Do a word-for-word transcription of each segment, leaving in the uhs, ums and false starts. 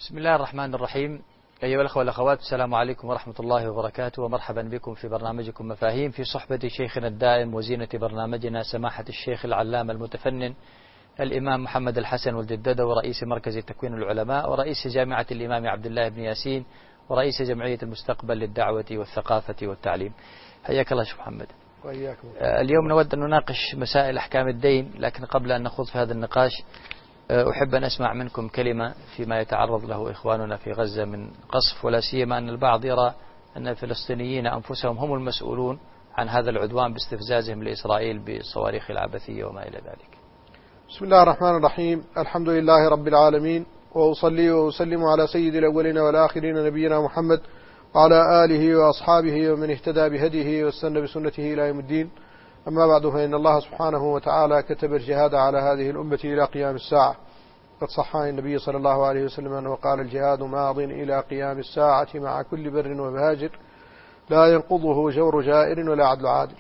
بسم الله الرحمن الرحيم. أيها الأخوة والأخوات، السلام عليكم ورحمة الله وبركاته، ومرحبا بكم في برنامجكم مفاهيم في صحبة شيخنا الدائم وزينة برنامجنا سماحة الشيخ العلامة المتفنن الإمام محمد الحسن ولد الددو، ورئيس مركز تكوين العلماء، ورئيس جامعة الإمام عبد الله بن ياسين، ورئيس جمعية المستقبل للدعوة والثقافة والتعليم. حياك الله شيخ محمد. وإياكم. اليوم نود أن نناقش مسائل أحكام الدين، لكن قبل أن نخوض في هذا النقاش أحب أن أسمع منكم كلمة فيما يتعرض له إخواننا في غزة من قصف، ولا سيما أن البعض يرى أن الفلسطينيين أنفسهم هم المسؤولون عن هذا العدوان باستفزازهم لإسرائيل بالصواريخ العبثية وما إلى ذلك. بسم الله الرحمن الرحيم. الحمد لله رب العالمين، وأصلي وأسلم على سيد الأولين والآخرين نبينا محمد وعلى آله وأصحابه ومن اهتدى بهديه واستنى بسنته إلى يوم الدين. أما بعد، فإن الله سبحانه وتعالى كتب الجهاد على هذه الأمة إلى قيام الساعة. قد صح عن النبي صلى الله عليه وسلم أنه قال: الجهاد ماض إلى قيام الساعة مع كل بر ومهاجر، لا ينقضه جور جائر ولا عدل عادل.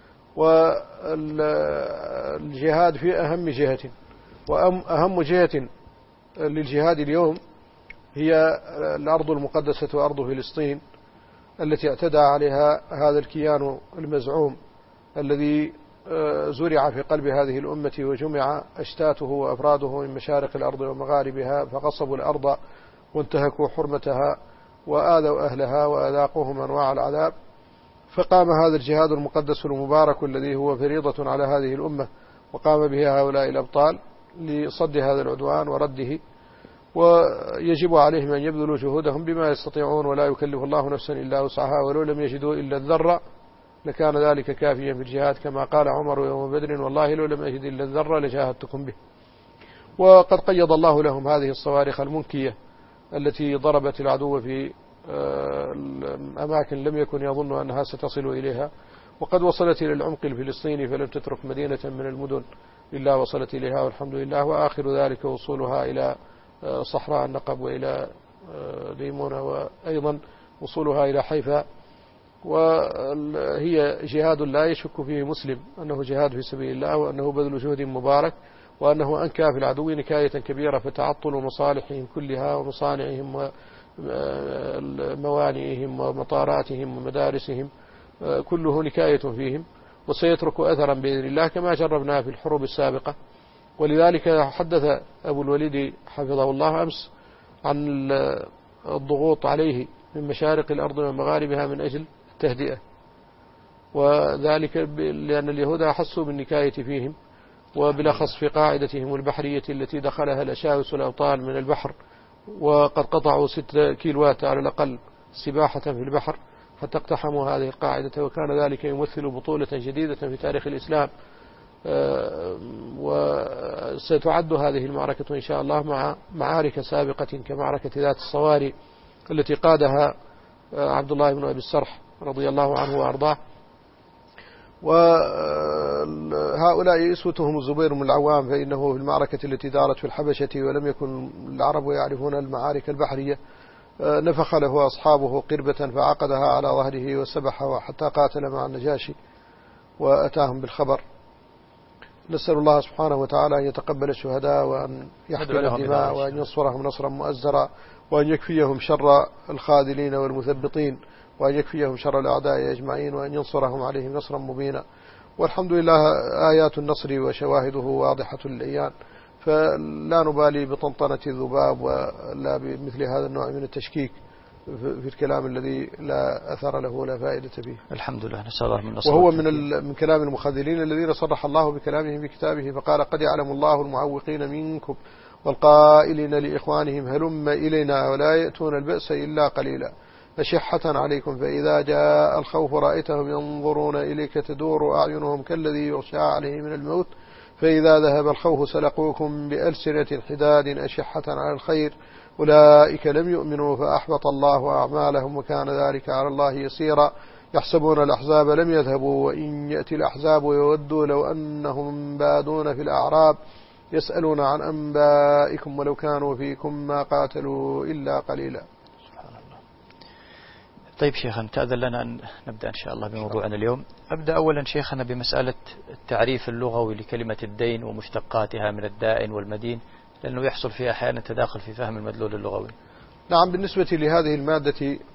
والجهاد في أهم جهة، وأهم جهة للجهاد اليوم هي الأرض المقدسة وأرض فلسطين، التي اعتدى عليها هذا الكيان المزعوم الذي زرع في قلب هذه الأمة وجمع أشتاته وأفراده من مشارق الأرض ومغاربها، فغصبوا الأرض وانتهكوا حرمتها وآذوا أهلها وأذاقوهم أنواع العذاب. فقام هذا الجهاد المقدس المبارك الذي هو فريضة على هذه الأمة، وقام به هؤلاء الأبطال لصد هذا العدوان ورده، ويجب عليهم أن يبذلوا جهودهم بما يستطيعون، ولا يكلف الله نفسا إلا وسعها، ولو لم يجدوا إلا الذرة لكان ذلك كافيا في الجهاد، كما قال عمر يوم بدر: والله لو لم أجد إلا الذرة لجاهدتكم به. وقد قيض الله لهم هذه الصواريخ المنكية التي ضربت العدو في أماكن لم يكن يظن أنها ستصل إليها، وقد وصلت إلى العمق الفلسطيني، فلم تترك مدينة من المدن إلا وصلت إليها والحمد لله. وآخر ذلك وصولها إلى صحراء النقب وإلى ديمونة، وأيضا وصولها إلى حيفا. وهي جهاد لا يشك فيه مسلم أنه جهاد في سبيل الله، وأنه بذل جهد مبارك، وأنه أنكى في العدو نكاية كبيرة، فتعطل مصالحهم كلها ومصانعهم وموانئهم ومطاراتهم ومدارسهم كله نكاية فيهم، وسيترك أثرا بإذن الله كما جربنا في الحروب السابقة. ولذلك حدث أبو الوليد حفظه الله أمس عن الضغوط عليه من مشارق الأرض ومغاربها من أجل التهدئة، وذلك لأن اليهود أحسوا بالنكاية فيهم، وبالأخص في قاعدتهم البحرية التي دخلها الأشاوس والأبطال من البحر، وقد قطعوا ست كيلوات على الأقل سباحة في البحر حتى اقتحموا هذه القاعدة، وكان ذلك يمثل بطولة جديدة في تاريخ الإسلام. وستعد هذه المعركة إن شاء الله مع معارك سابقة كمعركة ذات الصواري التي قادها عبد الله بن أبي السرح رضي الله عنه وأرضاه. وهؤلاء أسوتهم الزبير بن العوام، فإنه في المعركة التي دارت في الحبشة ولم يكن العرب يعرفون المعارك البحرية، نفخ له أصحابه قربة فعقدها على ظهره وسبحه حتى قاتل مع النجاشي وأتاهم بالخبر. نسأل الله سبحانه وتعالى أن يتقبل الشهداء، وأن يحفظ الدماء، وأن ينصرهم نصرا مؤزرا، وأن يكفيهم شر الخاذلين والمثبطين، وأن يكفيهم شر الأعداء أجمعين، وأن ينصرهم عليهم نصرا مبينا. والحمد لله آيات النصر وشواهده واضحة العيان، فلا نبالي بطنطنة الذباب ولا بمثل هذا النوع من التشكيك في الكلام الذي لا أثر له ولا فائدة فيه. الحمد لله، نسأل الله من نصر. وهو من من كلام المخذلين الذين صرح الله بكلامهم بكتابه، فقال: قد يعلم الله المعوقين منكم والقائلين لإخوانهم هلم إلينا ولا يأتون البأس إلا قليلا أشحة عليكم، فإذا جاء الخوف رأيتهم ينظرون إليك تدور أعينهم كالذي يغشى عليه من الموت، فإذا ذهب الخوف سلقوكم بألسنة حداد أشحة على الخير، أولئك لم يؤمنوا فأحبط الله أعمالهم وكان ذلك على الله يسيرا. يحسبون الأحزاب لم يذهبوا وإن يأتي الأحزاب يودوا لو أنهم بادون في الأعراب يسألون عن أنبائكم ولو كانوا فيكم ما قاتلوا إلا قليلا. سبحان الله. طيب شيخنا، تأذن لنا أن نبدأ إن شاء الله بموضوعنا اليوم. أبدأ أولا شيخنا بمسألة التعريف اللغوي لكلمة الدين ومشتقاتها من الدائن والمدين، لأنه يحصل فيها أحيانا تداخل في فهم المدلول اللغوي. نعم، بالنسبة لهذه المادة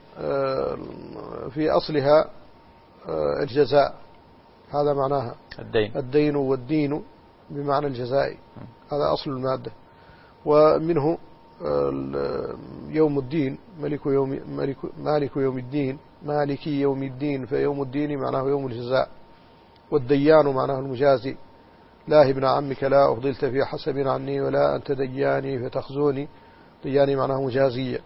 في أصلها الجزاء، هذا معناها الدين الدين والدين بمعنى الجزاء، هذا أصل المادة. ومنه يوم الدين، ملك يوم ملك مالك يوم الدين، مالكي يوم الدين، فيوم الدين معناه يوم الجزاء. والديان معناه المجازي، لا ابن عمك لا أفضلت في حسب عني ولا أنت دياني فتخزوني، دياني معناه مجازية.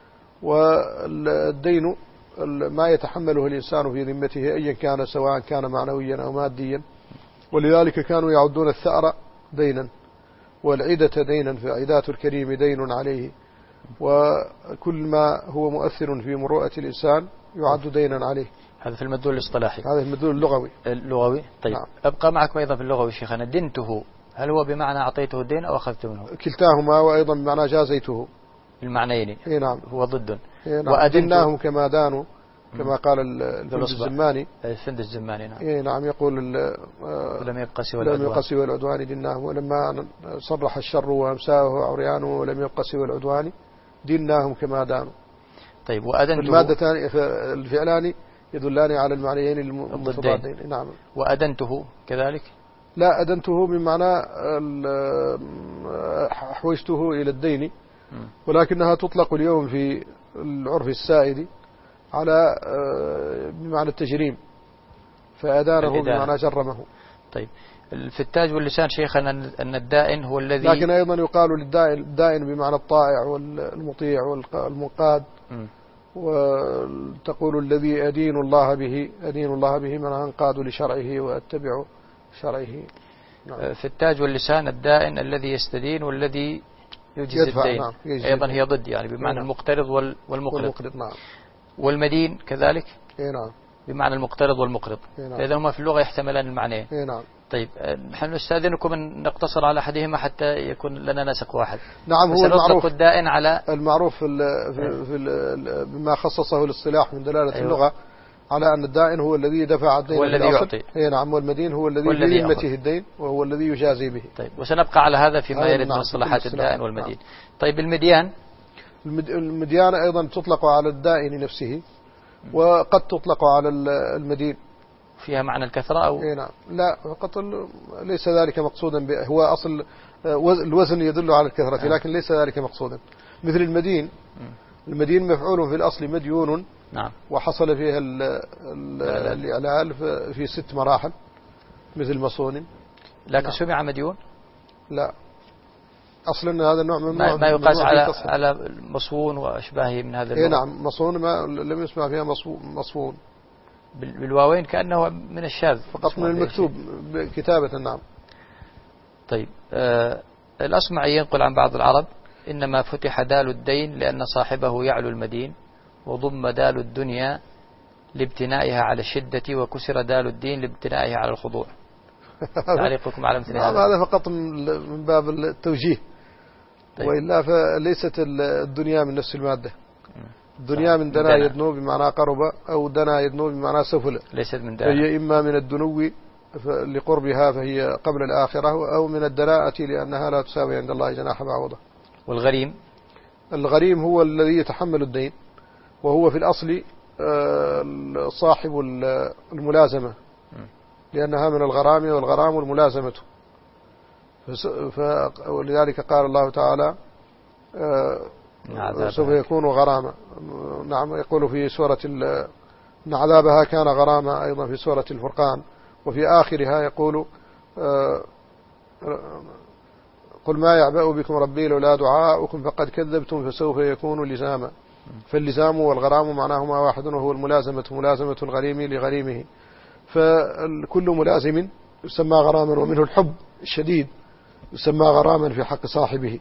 والدين ما يتحمله الإنسان في ذمته أيا كان، سواء كان معنويا أو ماديا، ولذلك كانوا يعدون الثأر دينا والعدة دينا، فعدات الكريم دين عليه، وكل ما هو مؤثر في مروءة الإنسان يعد دينا عليه. هذا في المدلول الاصطلاحي، هذا في المدلول اللغوي. اللغوي. طيب نعم. أبقى معكم أيضا في اللغوي شيخنا. دنته هل هو بمعنى أعطيته الدين أو أخذته منه؟ كلتاهما، وأيضا بمعنى جازيته، المعنيين. إيه نعم، هو ضد. إيه نعم. وأدناهم كما دانوا، كما قال الفند الزماني. الفند الزماني نعم. إيه نعم، يقول لم يبق سوى العدوان، لم يبق سوى العدوان دناهم، ولما صرح الشر وأمساه عريانه ولم يبق سوى العدوان دناهم كما دانوا. طيب وأدنته، المادتان الفعلان يدلان على المعنيين المتضادين. نعم. وأدنته كذلك؟ لا، أدنته من معنى حوجته إلى الدين، ولكنها تطلق اليوم في العرف السائد على بمعنى التجريم، فأدانه بمعنى جرمه. طيب في التاج واللسان شيخنا أن الدائن هو الذي، لكن أيضا يقال للدائن الدائن بمعنى الطائع والمطيع والمنقاد. وتقول الذي أدين الله به، أدين الله به من أنقاد لشرعه وأتبع شرعه. نعم. في التاج واللسان الدائن الذي يستدين والذي يجزي الدين. نعم. أيضا هي ضد، يعني بمعنى نعم. المقترض والمقرض. والمقرض نعم. والمدين كذلك نعم. بمعنى المقترض والمقرض. نعم. فإذا هما في اللغة يحتملان المعنيين. نعم. طيب نحن نستأذنكم أن نقتصر على أحدهما حتى يكون لنا نسق واحد. نعم. هو المعروف الدائن على المعروف في, في, في بما خصصه الاصطلاح من دلالة أيوه. اللغة على أن الدائن هو الذي دفع الدين، هو الذي يعطي. اي نعم. والمدين هو الذي بذمته الدين وهو الذي يجازي به. طيب وسنبقى على هذا فيما يرد من اصطلاحات الدائن والمدين. نعم. طيب المديان، المديان أيضا تطلق على الدائن نفسه، وقد تطلق على المدين. فيها معنى الكثرة أو اي نعم. لا فقط ليس ذلك مقصودا به، هو أصل الوزن يدل على الكثرة، لكن ليس ذلك مقصودا. مثل المدين، المدين مفعول في الأصل مديون. نعم. وحصل فيها الإعلال في ست مراحل مثل مصون. لكن نعم. سمع مديون؟ لا، أصلا هذا النوع ما, ما يقاس على على مصون وأشباهه من هذا النوع. اي نعم. مصون ما لم يسمع فيها مصون بالواوين، كأنه من الشاذ فقط من المكتوب كتابة. نعم. طيب آه الأصمعي ينقل عن بعض العرب: إنما فتح دال الدين لأن صاحبه يعلو المدين، وضم دال الدنيا لابتنائها على الشدة، وكسر دال الدين لابتنائها على الخضوع. تعليقكم على مثل هذا؟ هذا فقط من باب التوجيه. طيب. وإلا فليست الدنيا من نفس المادة. الدنيا من دنا يدنو بمعنى قرب، أو دنا يدنو بمعنى سفل، ليست من دنا. هي إما من الدنو لقربها فهي قبل الآخرة، أو من الدناءة لأنها لا تساوي عند الله جناح بعوضة. والغريم، الغريم هو الذي يتحمل الدين، وهو في الأصل صاحب الملازمة، لأنها من الغرام، والغرام الملازمة. ولذلك قال الله تعالى: سوف يكون غراما. نعم. يقول في سورة إن عذابها كان غراما، أيضا في سورة الفرقان. وفي آخرها يقول: قل ما يعبأ بكم ربي لولا دعاؤكم فقد كذبتم فسوف يكون لزاما. فاللزام والغرام معناهما واحد، وهو الملازمة، ملازمة الغريم لغريمه. فكل ملازم يسمى غراما، ومنه الحب الشديد يسمى غراما في حق صاحبه.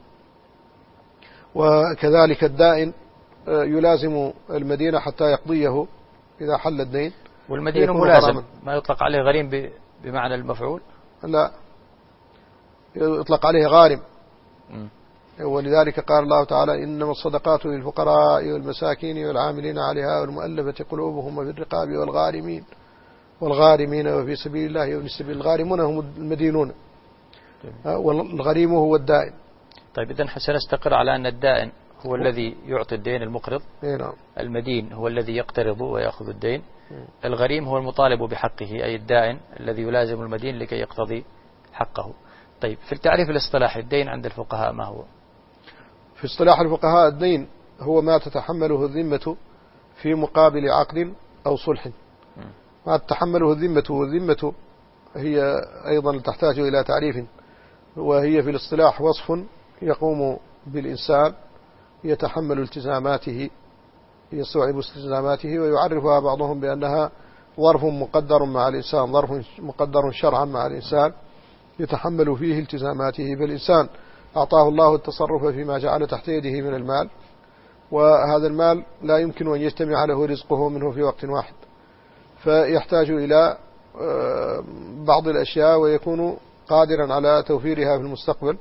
وكذلك الدائن يلازم المدينة حتى يقضيه إذا حل الدين. والمدين ملازم غراما. ما يطلق عليه غريم بمعنى المفعول؟ لا، يطلق عليه غارم. م. ولذلك قال الله تعالى: إنما الصدقات للفقراء والمساكين والعاملين عليها والمؤلفة قلوبهم وفي الرقاب والغارمين والغارمين وفي سبيل الله وفي سبيل. الغارمون هم المدينون، والغريم هو الدائن. طيب إذن سنستقر على أن الدائن هو الذي يعطي الدين المقرض، نعم. المدين هو الذي يقترض ويأخذ الدين، الغريم هو المطالب بحقه أي الدائن الذي يلازم المدين لكي يقتضي حقه. طيب في التعريف الاصطلاحي الدين عند الفقهاء ما هو؟ في اصطلاح الفقهاء الدين هو ما تتحمله الذمة في مقابل عقد أو صلح. ما تتحمله الذمة، والذمة هي أيضا تحتاج إلى تعريف، وهي في الاصطلاح وصف يقوم بالإنسان يتحمل التزاماته، يستوعب التزاماته، ويعرفها بعضهم بأنها ظرف مقدر مع الإنسان، ظرف مقدر شرعا مع الإنسان يتحمل فيه التزاماته. فالإنسان أعطاه الله التصرف فيما جعل تحت يده من المال، وهذا المال لا يمكن أن يجتمع له رزقه منه في وقت واحد، فيحتاج إلى بعض الأشياء ويكون قادرا على توفيرها في المستقبل،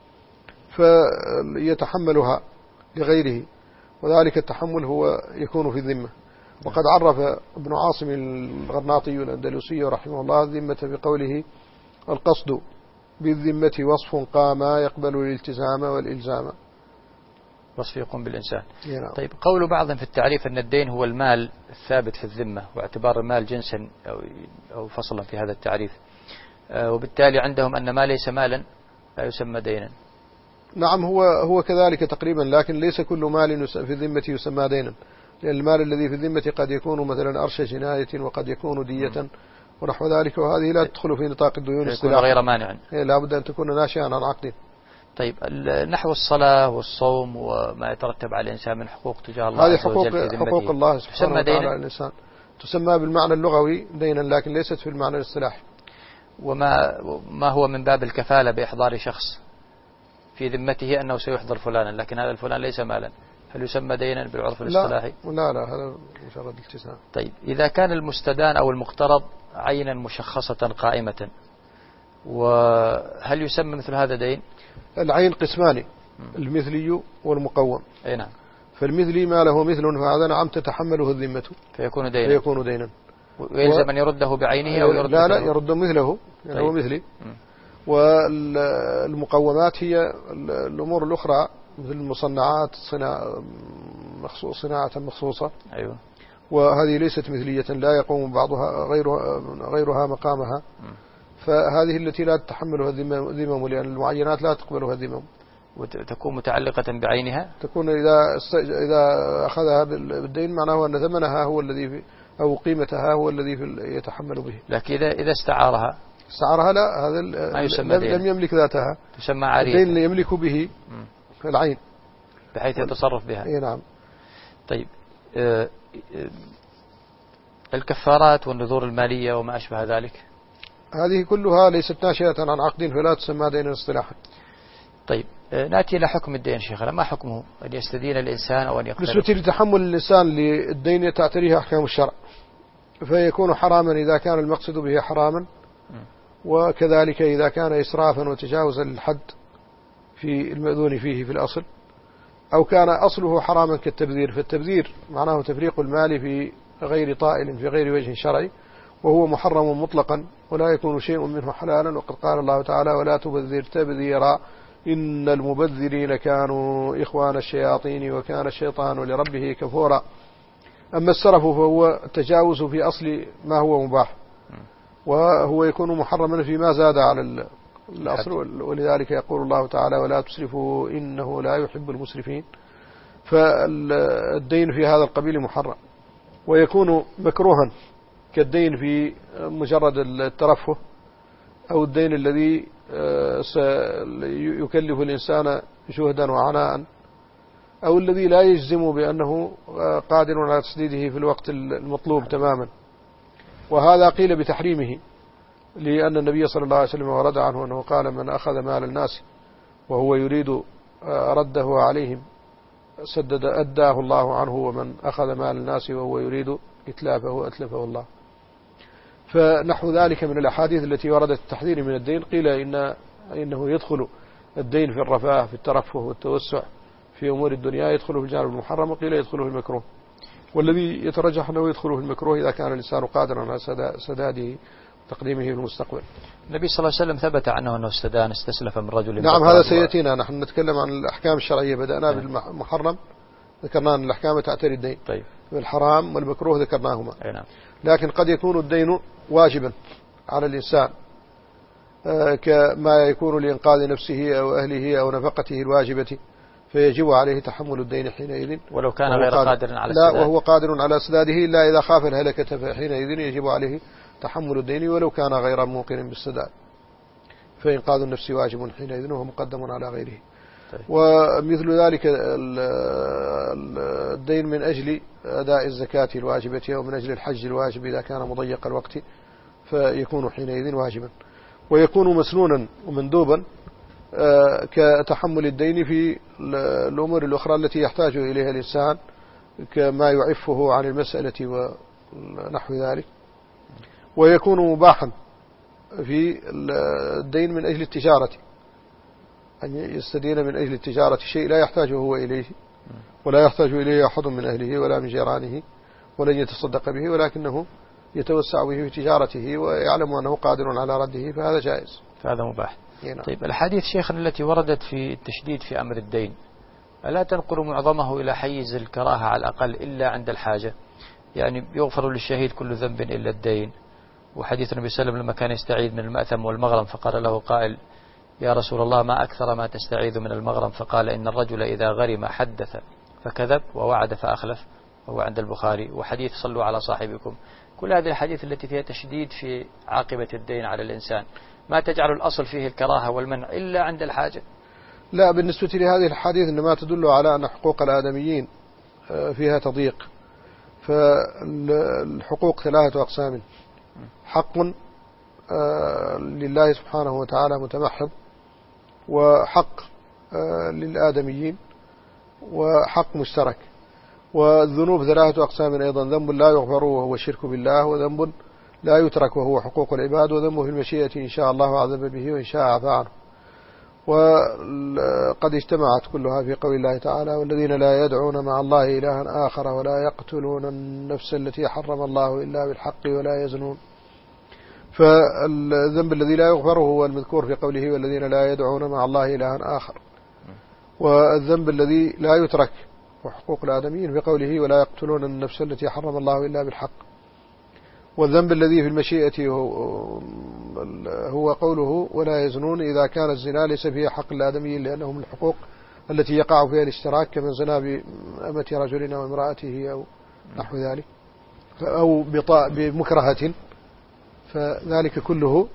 فيتحملها لغيره، وذلك التحمل هو يكون في الذمة. وقد عرف ابن عاصم الغرناطي الأندلسي رحمه الله الذمة بقوله: القصد بالذمة وصف قام يقبل الالتزام والإلزام. وصف يقوم بالإنسان. ينام. طيب قول بعضهم في التعريف أن الدين هو المال الثابت في الذمة، واعتبار المال جنسا أو, أو فصلا في هذا التعريف، وبالتالي عندهم أن ما ليس مالا لا يسمى دينا. نعم، هو هو كذلك تقريبا، لكن ليس كل مال في الذمة يسمى دينا، لأن المال الذي في الذمة قد يكون مثلا أرش جناية، وقد يكون دية ونحو ذلك، وهذه لا تدخل في نطاق الديون يكون غير مانع، لا بد أن تكون ناشئا عن عقد. طيب نحو الصلاة والصوم وما يترتب على الإنسان من حقوق تجاه الله هذه حقوق, حقوق الله سبحانه وتعالى على الإنسان، تسمى بالمعنى اللغوي دينا، لكن ليست في المعنى الاصطلاحي. وما ما هو من باب الكفالة بإحضار شخص في ذمته أنه سيحضر فلانا، لكن هذا الفلان ليس مالا، هل يسمى دينا بالعرف الاصطلاحي؟ لا لا لا، هذا مجرد التزام. طيب إذا كان المستدان أو المقترض عينا مشخصة قائمة، وهل يسمى مثل هذا دين؟ العين قسمان، المثلي والمقوم. أي نعم. فالمثلي ما له مثل فهذا نعم تتحمله الذمة فيكون دينا، فيكون دينا. ويلزم أن يرده بعينه أو يرد لا لا يرد مثله، يعني طيب. هو مثلي. والمقومات هي الأمور الأخرى مثل المصنعات، صناعة صناعة مخصوصة. أيوة. وهذه ليست مثلية، لا يقوم بعضها غيرها غيرها مقامها. م. فهذه التي لا تتحملها الذمم، لأن المعينات لا تقبلها الذمم، وتكون متعلقة بعينها. تكون إذا إذا أخذها بالدين معناه أن ثمنها هو الذي في، أو قيمتها هو الذي يتحمل به. لكن إذا إذا استعارها استعارها لا، هذا لم, لم يملك ذاتها، تسمى عارية. الدين يملك به م. العين بحيث يتصرف بها. اي نعم. طيب آه آه الكفارات والنذور المالية وما أشبه ذلك، هذه كلها ليست ناشئة عن عقد، فلا تسمى دينا اصطلاحا. طيب آه نأتي إلى حكم الدين شيخنا، ما حكمه؟ أن يستدين الإنسان أو أن يقترض؟ بالنسبة لتحمل الإنسان للدين تعتريه أحكام الشرع، فيكون حراما إذا كان المقصد به حراما، وكذلك إذا كان إسرافا وتجاوزا للحد في المأذون فيه في الأصل، أو كان أصله حراما كالتبذير، فالتبذير معناه تفريق المال في غير طائل في غير وجه شرعي، وهو محرم مطلقا ولا يكون شيء منه حلالا. وقد قال الله تعالى: ولا تبذر تبذيرا إن المبذرين كانوا إخوان الشياطين وكان الشيطان لربه كفورا. أما السرف فهو التجاوز في أصل ما هو مباح، وهو يكون محرما فيما زاد على الأصل، ولذلك يقول الله تعالى: ولا تسرفوا إنه لا يحب المسرفين. فالدين في هذا القبيل محرم، ويكون مكروها كالدين في مجرد الترفه، أو الدين الذي يكلف الإنسان جهدا وعناء، أو الذي لا يجزم بأنه قادر على تسديده في الوقت المطلوب تماما. وهذا قيل بتحريمه، لأن النبي صلى الله عليه وسلم ورد عنه أنه قال: من أخذ مال الناس وهو يريد رده عليهم سدد أداه الله عنه، ومن أخذ مال الناس وهو يريد إتلافه أتلفه الله. فنحو ذلك من الأحاديث التي وردت التحذير من الدين، قيل إن إنه يدخل الدين في الرفاه، في الترفه والتوسع في أمور الدنيا، يدخله في الجانب المحرم، وقيل يدخله في المكروه. والذي يترجح أنه يدخله في المكروه إذا كان الإنسان قادرا على سداده تقديمه في المستقبل. النبي صلى الله عليه وسلم ثبت عنه أنه استدان استسلف من رجل. نعم هذا سيأتينا، نحن نتكلم عن الأحكام الشرعية، بدأنا نعم. بالمحرم ذكرنا أن الأحكام تعتري الدين. طيب. والحرام والمكروه ذكرناهما. نعم. لكن قد يكون الدين واجبا على الإنسان كما يكون لإنقاذ نفسه أو أهله أو نفقته الواجبة، فيجب عليه تحمل الدين حينئذ ولو كان غير قادر على السداد. لا، وهو قادر على سداده إلا إذا خاف الهلكة، فحينئذ يجب عليه تحمل الدين ولو كان غير موقن بالسداد، فإنقاذ النفس واجب حينئذ وهو مقدم على غيره. طيب. ومثل ذلك الدين من أجل أداء الزكاة الواجبة أو من أجل الحج الواجب إذا كان مضيق الوقت فيكون حينئذ واجبا، ويكون مسنونا ومندوبا كتحمل الدين في الأمور الأخرى التي يحتاج إليها الإنسان كما يعفه عن المسألة ونحو ذلك. ويكون مباحا في الدين من أجل التجارة، أن يستدين من أجل التجارة شيء لا يحتاجه هو إليه ولا يحتاج إليه أحد من أهله ولا من جيرانه ولن يتصدق به، ولكنه يتوسع به في تجارته ويعلم أنه قادر على رده، فهذا جائز، فهذا مباح. هنا. طيب الحديث شيخنا التي وردت في التشديد في أمر الدين ألا تنقل معظمه إلى حيز الكراهة على الأقل إلا عند الحاجة؟ يعني يغفر للشهيد كل ذنب إلا الدين. وحديث النبي صلى الله عليه وسلم لما كان يستعيذ من المأثم والمغرم فقال له قائل يا رسول الله ما أكثر ما تستعيذ من المغرم، فقال إن الرجل إذا غرم حدث فكذب ووعد فأخلف، وهو عند البخاري. وحديث صلوا على صاحبكم. كل هذه الحديث التي فيها تشديد في عاقبة الدين على الإنسان ما تجعل الأصل فيه الكراهة والمنع إلا عند الحاجة؟ لا، بالنسبة لهذه الحديث إنما تدل على أن حقوق الآدميين فيها تضييق. فالحقوق ثلاثة أقسام: حق لله سبحانه وتعالى متمحض، وحق للآدميين، وحق مشترك. والذنوب ثلاثة أقسام أيضا: ذنب لا يغفر وهو الشرك بالله، وذنب لا يترك وهو حقوق العباد، وذنبه في المشيئة إن شاء الله عذب به وإن شاء عفى عنه. وقد اجتمعت كلها في قول الله تعالى: والذين لا يدعون مع الله إلها آخر ولا يقتلون النفس التي حرم الله إلا بالحق ولا يزنون. فالذنب الذي لا يغفر هو المذكور في قوله: والذين لا يدعون مع الله إلها آخر. والذنب الذي لا يترك وحقوق الآدميين في قوله: ولا يقتلون النفس التي حرم الله إلا بالحق. والذنب الذي في المشيئة هو قوله: ولا يزنون، إذا كان الزنا ليس فيه حق الآدميين لأنه من الحقوق التي يقع فيها الاشتراك، كمن زنا بأمة رجل أو امرأته أو نحو ذلك، أو بمكرهة، فذلك كله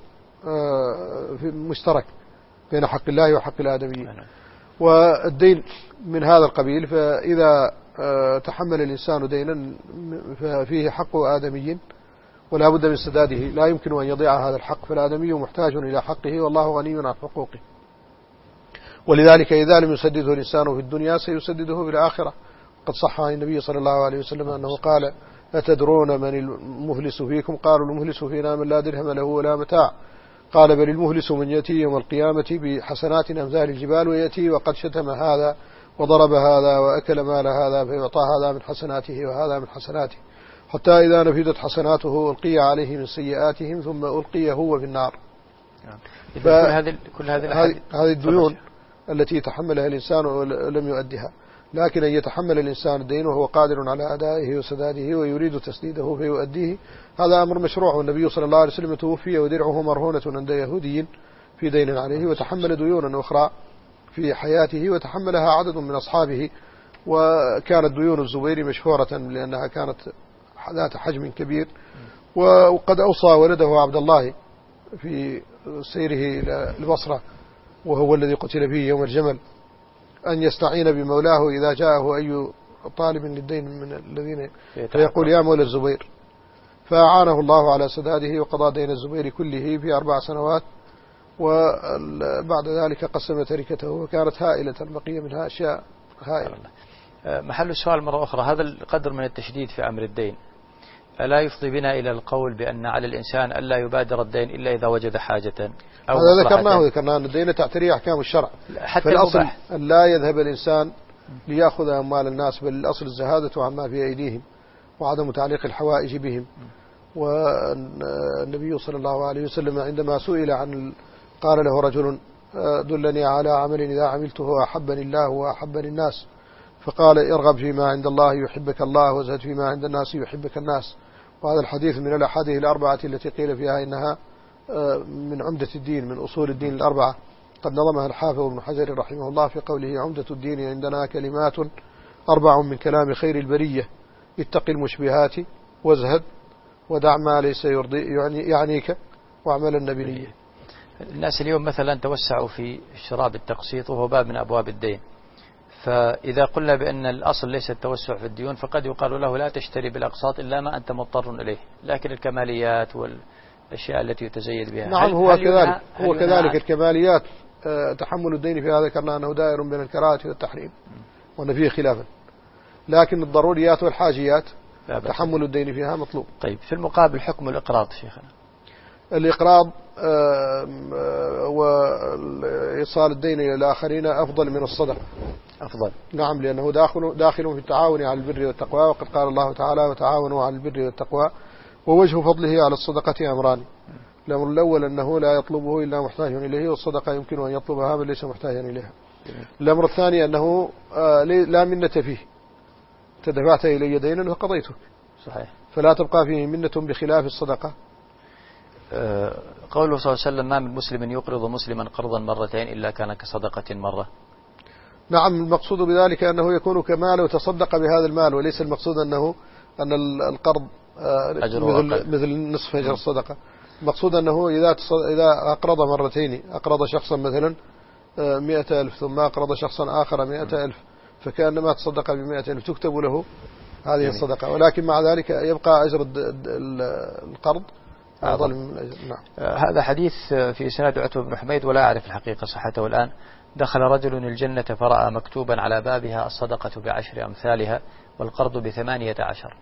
مشترك بين حق الله وحق الآدميين. والدين من هذا القبيل، فإذا تحمل الإنسان دينا ففيه حق آدمي ولا بد من سداده، لا يمكن أن يضيع هذا الحق، فالآدمي محتاج إلى حقه والله غني عن حقوقه. ولذلك إذا لم يسدده الإنسان في الدنيا سيسدده في الآخرة. قد صح عن النبي صلى الله عليه وسلم أنه قال: أتدرون من المفلس فيكم؟ قالوا: المفلس فينا من لا درهم له ولا متاع. قال: بل المفلس من يأتي يوم القيامة بحسنات أمثال الجبال، ويأتي وقد شتم هذا وضرب هذا وأكل مال هذا، فيعطى هذا من حسناته وهذا من حسناته، حتى إذا نفدت حسناته ألقي عليه من سيئاتهم ثم ألقي هو في النار. كل كل هذه هذه الديون التي يتحملها الإنسان ولم يؤدها. لكن أن يتحمل الإنسان الدين وهو قادر على أدائه وسداده ويريد تسديده فيؤديه، هذا أمر مشروع. والنبي صلى الله عليه وسلم توفي ودرعه مرهونة عند يهودي في دين عليه، وتحمل ديونا أخرى في حياته وتحملها عدد من أصحابه. وكانت ديون الزبير مشهورة لأنها كانت ذات حجم كبير. وقد أوصى ولده عبد الله في سيره إلى البصرة وهو الذي قتل فيه يوم الجمل أن يستعين بمولاه إذا جاءه أي طالب للدين من الذين، فيقول: يا مولى الزبير. فأعانه الله على سداده وقضى دين الزبير كله في أربع سنوات. وبعد ذلك قسم تركته وكانت هائلة، بقي منها أشياء هائلة. محل السؤال مرة أخرى: هذا القدر من التشديد في أمر الدين ألا يفضي بنا إلى القول بأن على الإنسان ألا يبادر الدين إلا إذا وجد حاجة؟ هذا ذكرناه ذكرنا أن الدين تعتري أحكام الشرع، فالأصل أن لا يذهب الإنسان ليأخذ أموال الناس، بل الأصل الزهادة عما في أيديهم وعدم تعليق الحوائج بهم. والنبي صلى الله عليه وسلم عندما سئل عن قال له رجل دلني على عمل إذا عملته أحبني الله وأحبني الناس، فقال ارغب فيما عند الله يحبك الله، وازهد فيما عند الناس يحبك الناس. وهذا الحديث من الأحاديث الأربعة التي قيل فيها إنها من عمدة الدين، من أصول الدين الأربعة. قد نظمها الحافظ ابن حجر رحمه الله في قوله عمدة الدين عندنا كلمات أربع من كلام خير البرية: اتق المشبهات، وازهد، ودع ما ليس يرضي يعني يعنيك، واعمل بنية. الناس اليوم مثلا توسعوا في شراء بالتقسيط، وهو باب من أبواب الدين. فإذا قلنا بأن الأصل ليس التوسع في الديون، فقد يقال له لا تشتري بالأقساط إلا ما أنت مضطر إليه، لكن الكماليات والأشياء التي يتزيد بها نعم هو كذلك هو كذلك الكماليات تحمل الدين في هذا ذكرنا أنه دائر بين الكراهة والتحريم وأن فيه خلافا، لكن الضروريات والحاجيات تحمل الدين فيها مطلوب. طيب في المقابل حكم الإقراض شيخنا؟ الإقراض وإيصال الدين إلى الآخرين أفضل من الصدقة. أفضل. نعم، لأنه داخل داخل في التعاون على البر والتقوى، وقد قال الله تعالى وتعاونوا على البر والتقوى. ووجه فضله على الصدقة أمران: الأمر الأول أنه لا يطلبه إلا محتاج إليه، والصدقة يمكن أن يطلبها بل ليس محتاجا إليها. الأمر الثاني أنه لا منة فيه، تدفعت إلي دينا وقضيته، صحيح، فلا تبقى فيه منة بخلاف الصدقة. قوله صلى الله عليه وسلم: ما من مسلم يقرض مسلما قرضا مرتين إلا كان كصدقة مرة. نعم، المقصود بذلك أنه يكون كمال وتصدق بهذا المال، وليس المقصود أنه أن القرض مثل, مثل نصف أجر الصدقة. المقصود أنه إذا إذا أقرض مرتين، أقرض شخصا مثلا مئة ألف ثم أقرض شخصا آخر مئة ألف، فكأنما تصدق بمئة ألف تكتب له هذه الصدقة، ولكن مع ذلك يبقى أجر القرض أفضل من الأجر. نعم. هذا حديث في إسناد عتبة بن حميد، ولا أعرف الحقيقة صحته الآن. دخل رجل الجنة فرأى مكتوبا على بابها: الصدقة بعشر أمثالها والقرض بثمانية عشر.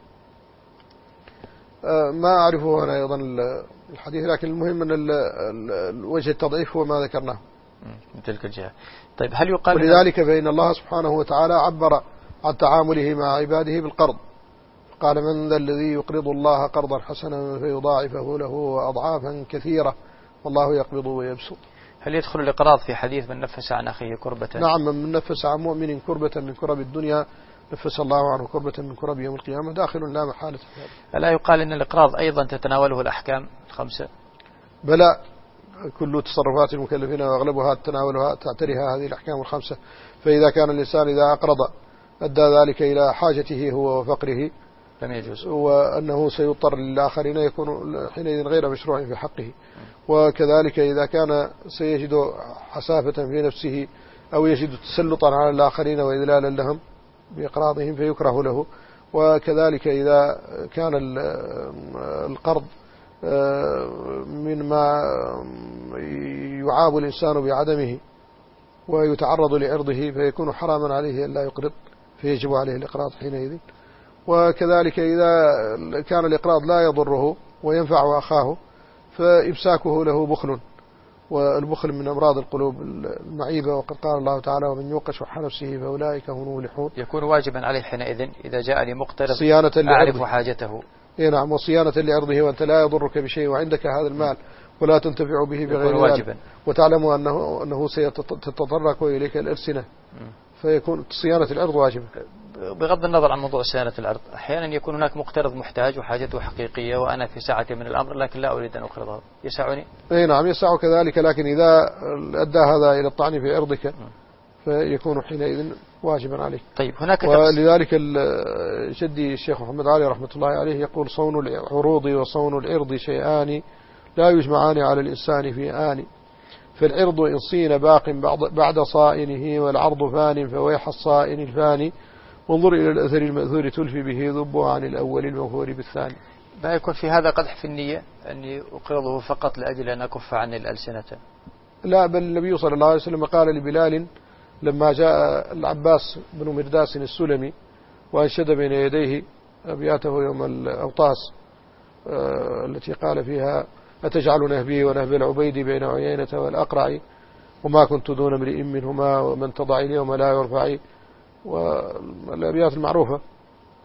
ما أعرفه أنا أيضا الحديث، لكن المهم أن وجه التضعيف هو ما ذكرناه من تلك الجهة. طيب هل يقال ولذلك فإن الله سبحانه وتعالى عبر عن تعامله مع عباده بالقرض، قال: من ذا الذي يقرض الله قرضا حسنا فيضاعفه له أضعافا كثيرة والله يقبض ويبسط. هل يدخل الإقراض في حديث من نفس عن أخيه كربة؟ نعم، من نفس عن مؤمن كربة من كرب الدنيا نفس الله عنه كربة من كرب يوم القيامة، داخل لا محالة. ألا يقال إن الإقراض أيضا تتناوله الأحكام الخمسة؟ بلى، كل تصرفات المكلفين وأغلبها تتناولها تعتريها هذه الأحكام الخمسة. فإذا كان الإنسان إذا أقرض أدى ذلك إلى حاجته هو وفقره لم يجوز، وأنه سيضطر للآخرين يكون حينئذ غير مشروع في حقه. وكذلك إذا كان سيجد حسافة في نفسه أو يجد تسلطا على الآخرين وإذلالا لهم بإقراضهم فيكره له. وكذلك إذا كان القرض مما يعاب الإنسان بعدمه ويتعرض لعرضه فيكون حراما عليه أن لا يقرض، فيجب عليه الإقراض حينئذ. وكذلك إذا كان الإقراض لا يضره وينفع أخاه فإمساكه له بخل، والبخل من أمراض القلوب المعيبة، وقد قال الله تعالى: ومن يوق شح نفسه فأولئك هم المفلحون. يكون واجبا عليه حينئذ إذا جاءني مقترض صيانة أعرف حاجته. إيه نعم، وصيانة لعرضه، وأنت لا يضرك بشيء وعندك هذا المال ولا تنتفع به بغير واجبا، وتعلم أنه أنه ستتطرق إليك الألسنة، فيكون صيانة العرض واجبة. بغض النظر عن موضوع صيانة العرض، أحيانا يكون هناك مقترض محتاج وحاجته حقيقية وأنا في ساعة من الأمر لكن لا أريد أن أقرضه، يسعني؟ أي نعم يسع كذلك، لكن إذا أدى هذا إلى الطعن في عرضك فيكون حينئذ واجبا عليك. طيب هناك ولذلك جدي الشيخ محمد علي رحمة الله عليه يقول: صون العروض وصون العرض شيئان لا يجمعان على الإنسان في آن، فالعرض إن صين باق بعد صائنه، والعرض فان فويح الصائن الفاني، وانظر إلى الأثر المأثور تلفي به ذب عن الأول المغفور بالثاني. لا يكون في هذا قدح في النية أني أقرضه فقط لأجل أن أكف عني الألسنة؟ لا، بل النبي صلى الله عليه وسلم قال لبلال لما جاء العباس بن مرداس السلمي وأنشد بين يديه أبياته يوم الأوطاس التي قال فيها: أتجعل نهبي ونهب العبيد بين عيينة والأقرع، وما كنت دون امرئ منهما، ومن تضع اليوم لا يرفع، والأبيات المعروفة.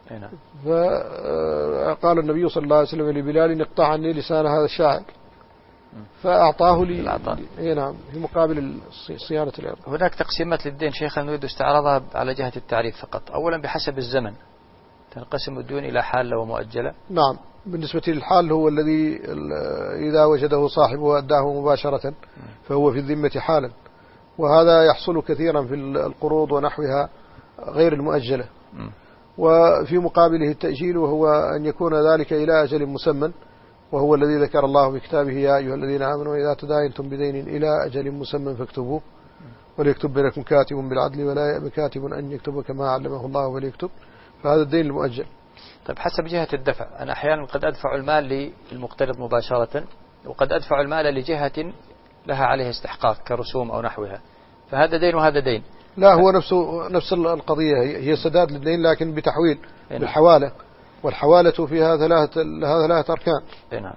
نعم. فقال النبي صلى الله عليه وسلم لبلال اقطع عني لسان هذا الشاعر، فأعطاه لي اي نعم في مقابل صيانة العرض. هناك تقسيمات للدين شيخنا نريد استعراضها على جهة التعريف فقط. أولا بحسب الزمن تنقسم الديون إلى حالة ومؤجلة. نعم، بالنسبة للحال هو الذي إذا وجده صاحبه أداه مباشرة فهو في الذمة حالا، وهذا يحصل كثيرا في القروض ونحوها غير المؤجلة. م. وفي مقابله التأجيل، وهو أن يكون ذلك إلى أجل مسمى، وهو الذي ذكر الله في كتابه يا أيها الذين آمنوا إذا تداينتم بدين إلى أجل مسمى فاكتبوه وليكتب بينكم كاتب بالعدل ولا يأبى كاتب أن يكتب كما علمه الله وليكتب، فهذا الدين المؤجل. طيب حسب جهة الدفع، أنا أحيانا قد أدفع المال للمقترض مباشرة، وقد أدفع المال لجهة لها عليه استحقاق كرسوم أو نحوها، فهذا دين وهذا دين. لا، هو نفسه نفس القضية، هي سداد للدين لكن بتحويل بالحوالة، والحوالة فيها ثلاثة ثلاثة أركان. نعم.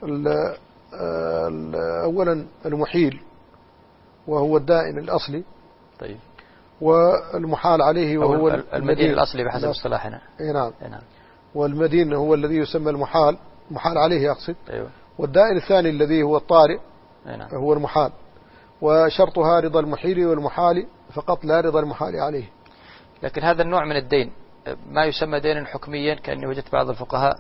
أولا المحيل وهو الدائن الأصلي. طيب. والمحال عليه وهو المدين الأصلي بحسب اصطلاحنا. نعم. نعم. والمدين هو الذي يسمى المحال، محال عليه أقصد. أيوة. والدائن الثاني الذي هو الطارئ. نعم. هو المحال، وشرطها رضا المحيل والمحال فقط، لا رضا المحال عليه. لكن هذا النوع من الدين ما يسمى دينا حكميا، كأني وجدت بعض الفقهاء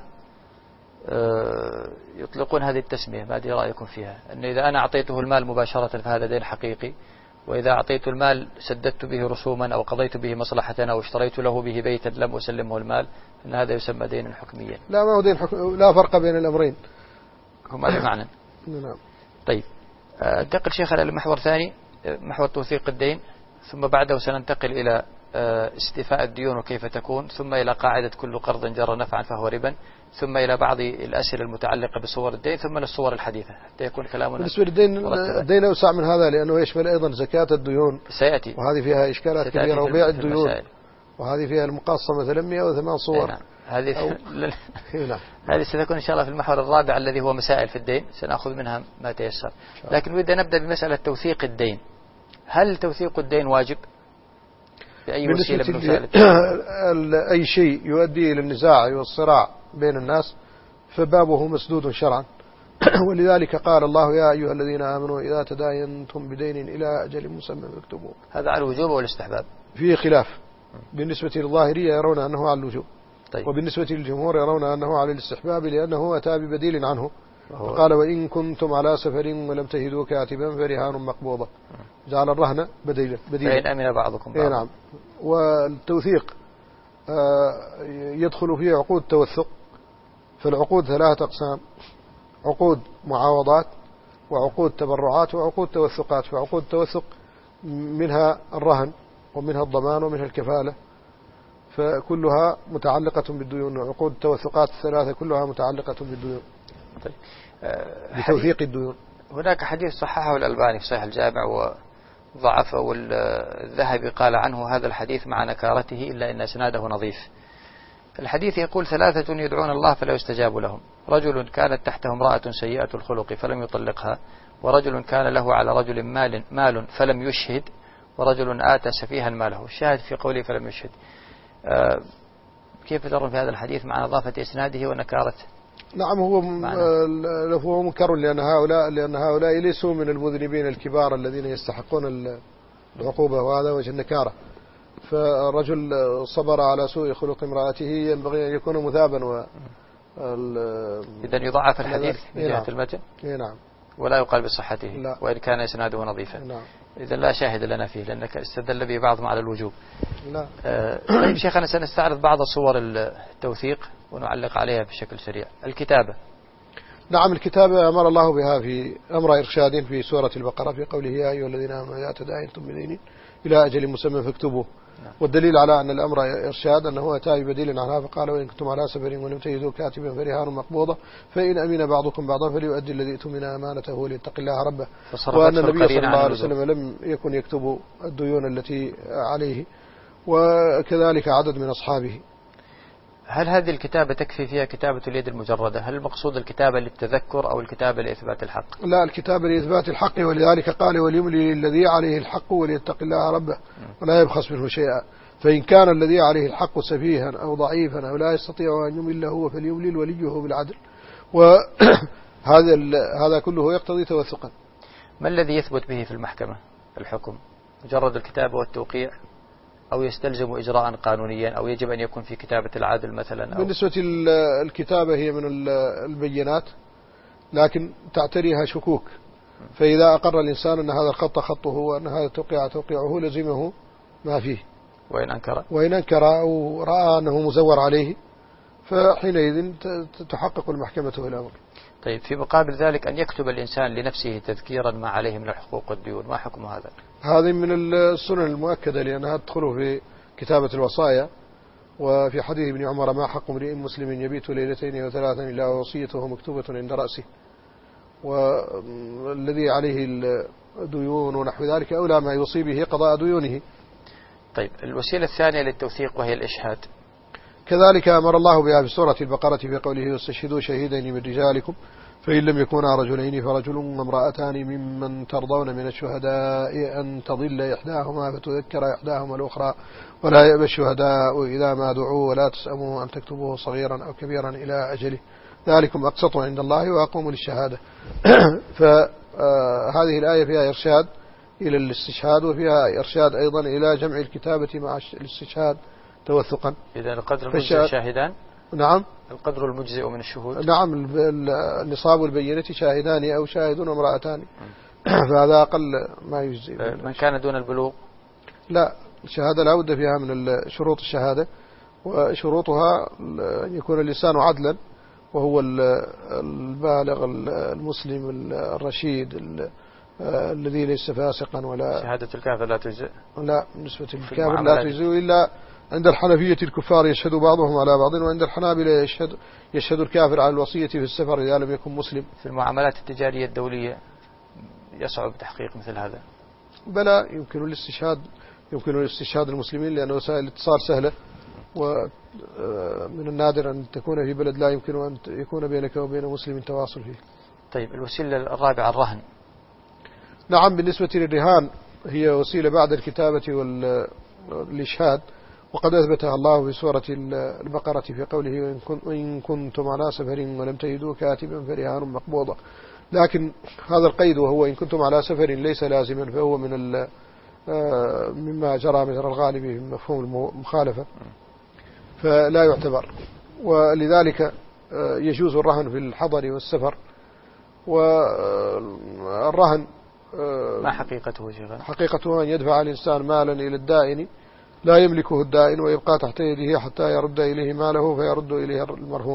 يطلقون هذه التسمية، ما أدري رأيكم فيها، أن إذا أنا أعطيته المال مباشرة فهذا دين حقيقي، وإذا أعطيت المال سددت به رسوما أو قضيت به مصلحة أو اشتريت له به بيتا لم أسلمه المال، أن هذا يسمى دينا حكميا. لا، ما هو دين حكم، لا فرق بين الأمرين، هما بمعنى. نعم. طيب انتقل شيخنا لمحور ثاني، محور توثيق الدين، ثم بعده سننتقل إلى استيفاء الديون وكيف تكون، ثم إلى قاعدة كل قرض جر نفعا فهو ربا، ثم إلى بعض الأسئلة المتعلقة بصور الدين، ثم للصور الحديثة حتى يكون كلامنا. بالنسبة للدين، الدين أوسع من هذا لأنه يشمل أيضا زكاة الديون سيأتي، وهذه فيها إشكالات كبيرة، وبيع الديون، وهذه فيها المقاصة مثلا مئة وثمان صور. نعم. هذه أو... نعم. هذه ستكون إن شاء الله في المحور الرابع الذي هو مسائل في الدين، سنأخذ منها ما تيسر. لكن بدنا نبدأ بمسألة توثيق الدين. هل توثيق الدين واجب بأي وسيلة من وسائل الدين؟ أي شيء يؤدي إلى النزاع والصراع بين الناس فبابه مسدود شرعا. ولذلك قال الله يا أيها الذين آمنوا إذا تداينتم بدين إلى أجل مسمى فاكتبوه. هذا على الوجوب والاستحباب؟ فيه خلاف، بالنسبة للظاهرية يرون أنه على الوجوب. طيب. وبالنسبة للجمهور يرون أنه على الاستحباب، لأنه أتى ببديل عنه، فقال وإن كنتم على سفر ولم تجدوا كاتبا فرهان مقبوضة، جعل الرهن بديلا بديلا. فإن أمن بعضكم بعضا. نعم. والتوثيق يدخل فيه عقود توثق، فالعقود ثلاثة أقسام: عقود معاوضات وعقود تبرعات وعقود توثقات. فعقود التوثق منها الرهن ومنها الضمان ومنها الكفالة، فكلها متعلقة بالديون. عقود التوثقات الثلاثة كلها متعلقة بالديون. طيب. بتوثيق الديون. هناك حديث صححه الألباني في صحيح الجامع وضعفه، والذهبي قال عنه هذا الحديث مع نكارته إلا إن إسناده نظيف. الحديث يقول ثلاثة يدعون الله فلا يستجاب لهم: رجل كانت تحته امرأة سيئة الخلق فلم يطلقها، ورجل كان له على رجل مال, مال فلم يشهد، ورجل آتى سفيها ماله. الشاهد في قوله فلم يشهد. آه كيف ترون في هذا الحديث مع نظافة إسناده ونكارته؟ نعم، هو هو منكر، لأن هؤلاء لأن هؤلاء ليسوا من المذنبين الكبار الذين يستحقون العقوبة، وهذا وجه النكارة. فالرجل صبر على سوء خلق امرأته ينبغي أن يكون مثابا. و إذا يضعف الحديث من جهة المتن. نعم. ولا يقال بصحته. لا. وإن كان إسناده نظيفا. نعم. إذا لا شاهد لنا فيه، لأنك استدل به بعضهم على الوجوب. لا. آه طيب شيخنا، سنستعرض بعض صور التوثيق ونعلق عليها بشكل سريع. الكتابة. نعم، الكتابة أمر الله بها في أمر إرشاد في سورة البقرة في قوله يا أيها الذين آمنوا إذا تداينتم بدين إلى أجل مسمى فاكتبوه. نعم. والدليل على أن الأمر إرشاد أنه أتى بديل عنها، فقال وإن كنتم على سفر ولم تجدوا كاتبا فرهان مقبوضة، فإن أمن بعضكم بعضا فليؤدي الذي اؤتمن أمانته وليتق الله ربه. وأن النبي صلى الله عليه وسلم لم يكن يكتب الديون التي عليه، وكذلك عدد من أصحابه. هل هذه الكتابة تكفي فيها كتابة اليد المجردة؟ هل المقصود الكتابة للتذكر أو الكتابة لإثبات الحق؟ لا، الكتابة لإثبات الحق، ولذلك قال وليملي الذي عليه الحق وليتق الله ربه ولا يبخس منه شيئا. فإن كان الذي عليه الحق سفيها أو ضعيفا أو لا يستطيع أن يمل هو فليملل وليه بالعدل. وهذا هذا كله يقتضي توثقا. ما الذي يثبت به في المحكمة الحكم؟ مجرد الكتابة والتوقيع أو يستلزم إجراء قانونيا أو يجب أن يكون في كتابة العدل مثلا؟ أو بالنسبة للكتابة هي من البينات لكن تعتريها شكوك، فإذا أقر الإنسان أن هذا الخط خطه وأن هذا التوقيع توقيعه لزمه ما فيه. وإن أنكر وإن أنكر أو رأى أنه مزور عليه فحينئذ تحقق المحكمة الأمر. طيب، في مقابل ذلك أن يكتب الإنسان لنفسه تذكيرا ما عليه من الحقوق والديون، ما حكم هذا؟ هذه من السنن المؤكدة لأنها تدخل في كتابة الوصايا. وفي حديث ابن عمر: ما حق امرئ مسلم يبيت ليلتين وثلاثا إلا وصيته مكتوبة عند رأسه، والذي عليه الديون ونحو ذلك أولى ما يوصي به قضاء ديونه. طيب، الوسيلة الثانية للتوثيق وهي الإشهاد، كذلك أمر الله بها في سورة البقرة في قوله: واستشهدوا شهيدين من رجالكم فإن لم يكونا رجلين فرجل وامرأتان ممن ترضون من الشهداء أن تضل إحداهما فتذكر إحداهما الأخرى ولا يأبى الشهداء إذا ما دعوا ولا تسأموا أن تكتبوه صغيرا أو كبيرا إلى أجله ذلكم أقسط عند الله وأقوم للشهادة. فهذه الآية فيها إرشاد إلى الاستشهاد وفيها إرشاد أيضا إلى جمع الكتابة مع الاستشهاد توثقا. إذا القدر المجزئ شاهدان. نعم، القدر المجزئ من الشهود. نعم، النصاب البينة شاهدان أو شاهد وامرأتان، فهذا أقل ما يجزي. من كان دون البلوغ لا، الشهادة لا بد فيها من شروط الشهادة، وشروطها أن يكون اللسان عدلا وهو البالغ المسلم الرشيد الذي ليس فاسقا. ولا شهادة الكافر لا تجزئ. لا، بالنسبة للكافر لا تجزئ إلا عند الحنفية الكفار يشهد بعضهم على بعض، وعند الحنابلة يشهد يشهد الكافر على الوصية في السفر إذا لم يكن مسلم. في المعاملات التجارية الدولية يصعب تحقيق مثل هذا. بلى، يمكن الاستشهاد يمكن الاستشهاد المسلمين لأن وسائل الاتصال سهلة، ومن النادر أن تكون في بلد لا يمكن أن يكون بينك وبين مسلم تواصل فيه. طيب، الوسيلة الرابعة الرهن. نعم، بالنسبة للرهان هي وسيلة بعد الكتابة والإشهاد، وقد أثبتها الله في سورة البقرة في قوله: وإن كنتم على سفر ولم تجدوا كاتبا فرهان مقبوضة. لكن هذا القيد وهو إن كنتم على سفر ليس لازما، فهو من مما جرى مثل الغالب في مفهوم المخالفة فلا يعتبر. ولذلك يجوز الرهن في الحضر والسفر. والرهن ما حقيقته شيخنا؟ حقيقته أن يدفع الإنسان مالا إلى الدائن لا يملكه الدائن ويبقى تحت يده حتى يرد إليه ماله فيرد إليه المرهون.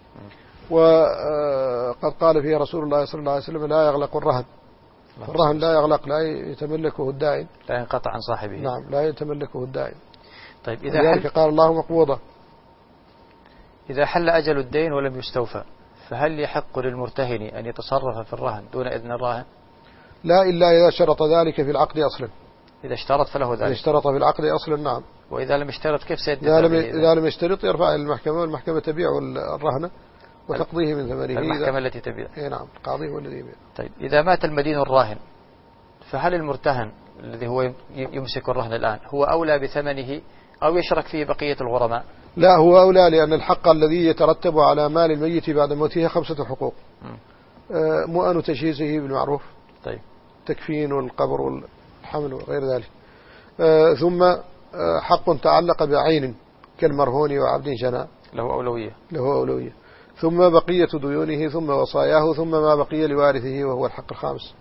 وقد قال فيه رسول الله صلى الله عليه وسلم: لا يغلق الرهن. الرهن لا يغلق، لا يتملكه الدائن، لا ينقطع عن صاحبه. نعم، لا يتملكه الدائن. طيب، إذا حل قال الله مقبوضة. إذا حل أجل الدين ولم يستوفى فهل يحق للمرتهن أن يتصرف في الرهن دون إذن الراهن؟ لا، إلا إذا شرط ذلك في العقد أصلا. إذا اشترط فله ذلك. إذا اشترط في العقد أصلا، نعم. وإذا لم يشترط كيف سيدفع؟ إذا لم إذا لم يشترط يرفع إلى المحكمة، والمحكمة تبيع الرهن وتقضيه من ثمنه. المحكمة التي تبيع. إيه نعم، القاضي هو الذي يبيع. طيب، إذا مات المدين الراهن فهل المرتهن الذي هو يمسك الرهن الآن هو أولى بثمنه أو يشرك فيه بقية الغرماء؟ لا، هو أولى، لأن الحق الذي يترتب على مال الميت بعد موته خمسة حقوق: آه مؤن تجهيزه بالمعروف، طيب، تكفين والقبر والحمل وغير ذلك، آه ثم آه حق تعلق بعين كالمرهون وعبد جنى له أولوية له أولوية ثم بقية ديونه ثم وصاياه ثم ما بقي لوارثه وهو الحق الخامس.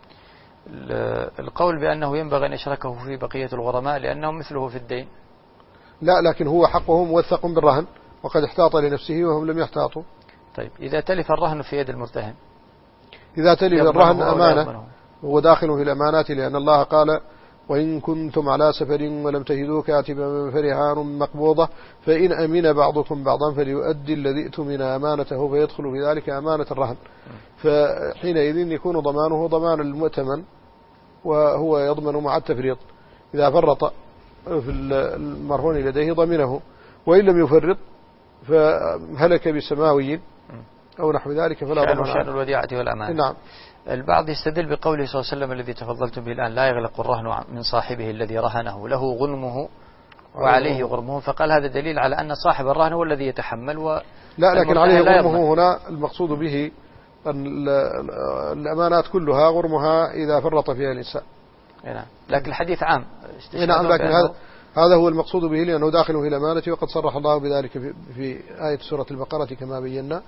القول بأنه ينبغي أن يشركه في بقية الغرماء لأنهم مثله في الدين. لا، لكن هو حقه موثق بالرهن وقد احتاط لنفسه وهم لم يحتاطوا. طيب، إذا تلف الرهن في يد المرتهن؟ إذا تلف الرهن أمانة هو داخل في الأمانات، لأن الله قال: وإن كنتم على سفر ولم تجدوا كاتبا فرهان مقبوضة فإن أمن بعضكم بعضا فليؤدي الذي اؤتمن أمانته فيدخل في ذلك أمانة الرهن. فحينئذ يكون ضمانه ضمان المؤتمن وهو يضمن مع التفريط. إذا فرط في المرهون لديه ضمنه، وإن لم يفرط فهلك بسماوي أو نحو ذلك فلا ضمان. شأن الوديعة والأمان. نعم. البعض يستدل بقوله صلى الله عليه وسلم الذي تفضلتم به الآن: لا يغلق الرهن من صاحبه الذي رهنه، له غنمه وعليه غرمه، فقال هذا دليل على أن صاحب الرهن هو الذي يتحمل و لا، لكن عليه غرمه هنا المقصود به الأمانات كلها غرمها إذا فرط فيها الإنسان. نعم، لكن الحديث عام. نعم، لكن هذا هذا هو المقصود به لأنه داخل في الأمانة، وقد صرح الله بذلك في, في آية سورة البقرة كما بينا.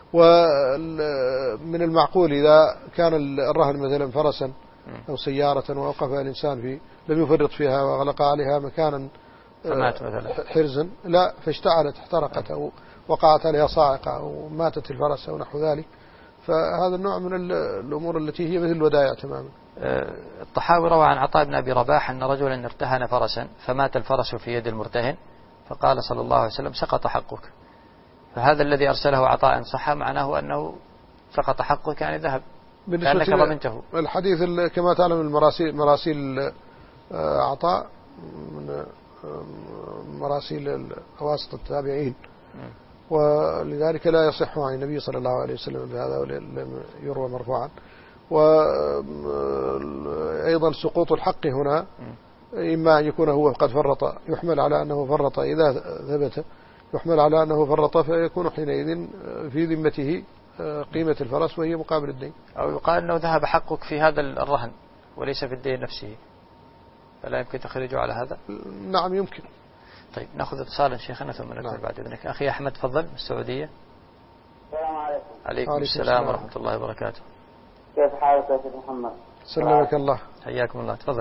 ومن المعقول إذا كان الرهن مثلا فرسا أو سيارة ووقفها الإنسان في لم يفرط فيها وغلق عليها مكانا فمات مثلا حرزا، لا فاشتعلت احترقت أو وقعت عليها صاعقة أو ماتت الفرس أو نحو ذلك، فهذا النوع من الأمور التي هي مثل الودائع تماما. الطحاوي روى عن عطاء بن أبي رباح أن رجلا ارتهن فرسا فمات الفرس في يد المرتهن، فقال صلى الله عليه وسلم سقط حقك. فهذا الذي أرسله عطاء صح معناه أنه سقط حقك يعني ذهب كأنك ضمنته. الحديث كما تعلم المراسيل مراسيل عطاء من مراسيل واسطة التابعين، ولذلك لا يصح عن النبي صلى الله عليه وسلم بهذا ولم يروى مرفوعا. وأيضا سقوط الحق هنا إما أن يكون هو قد فرط، يحمل على أنه فرط إذا ثبت، يحمل على أنه فرط فيكون حينئذ في ذمته قيمة الفرس وهي مقابل الدين، أو يقال أنه ذهب حقك في هذا الرهن وليس في الدين نفسه، فلا يمكن تخرجه على هذا. نعم يمكن. طيب نأخذ اتصالا شيخنا ثم نكمل نعم. بعد إذنك. أخي أحمد تفضل من السعودية. السلام عليكم. عليكم, عليكم السلام, السلام ورحمة الله وبركاته. كيف حالك يا شيخ محمد؟ سلمك الله. حياكم الله، تفضل.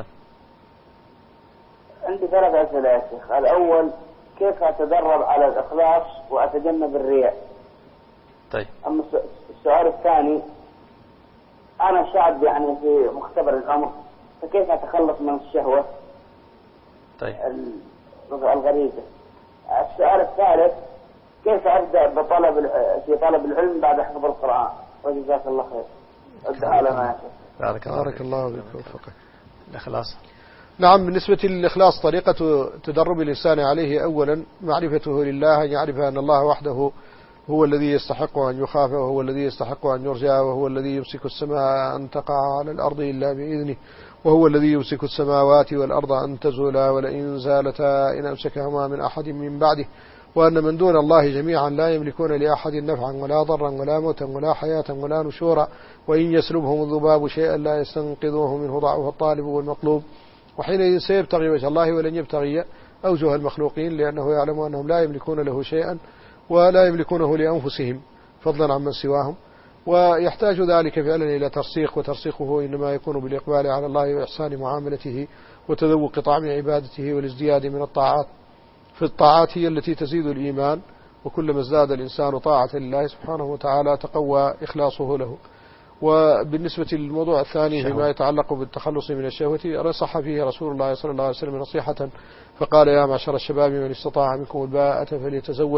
عندي ثلاث أسئلة يا شيخ. الأول كيف أتدرب على الإخلاص وأتجنب الرياء؟ طيب. أما السؤال الثاني، أنا شاب يعني في مختبر العمر، فكيف أتخلص من الشهوة طيب الغريزة؟ السؤال الثالث، كيف أبدأ بطلب في طلب العلم بعد حفظ القرآن؟ وجزاك الله خير. الدعاء لنا يا شيخ. بارك الله, بارك الله بك ووفقك. الإخلاص. نعم، بالنسبة للإخلاص طريقة تدرب الإنسان عليه أولا معرفته لله، أن يعرف أن الله وحده هو الذي يستحق أن يخاف، وهو الذي يستحق أن يرجى، وهو الذي يمسك السماء أن تقع على الأرض إلا بإذنه، وهو الذي يمسك السماوات والأرض أن تزولا ولئن زالتا إن أمسكهما من أحد من بعده، وأن من دون الله جميعا لا يملكون لأحد نفعا ولا ضرا ولا موتا ولا حياة ولا نشورا، وإن يسلبهم الذباب شيئا لا يستنقذوه منه ضعف الطالب والمطلوب، وحينئذ سيبتغي وجه الله ولن يبتغي أوجه المخلوقين، لأنه يعلم أنهم لا يملكون له شيئا ولا يملكونه لأنفسهم فضلا عمن سواهم. ويحتاج ذلك فعلا إلى ترسيخ، وترسيخه إنما يكون بالإقبال على الله وإحسان معاملته وتذوق طعم عبادته والازدياد من الطاعات، في الطاعات هي التي تزيد الإيمان، وكلما ازداد الإنسان طاعة لله سبحانه وتعالى تقوى إخلاصه له. وبالنسبة للموضوع الثاني فيما يتعلق بالتخلص من الشهوة، رصح فيه رسول الله صلى الله عليه وسلم نصيحة فقال: يا معشر الشباب من استطاع منكم الباءة فليتزوج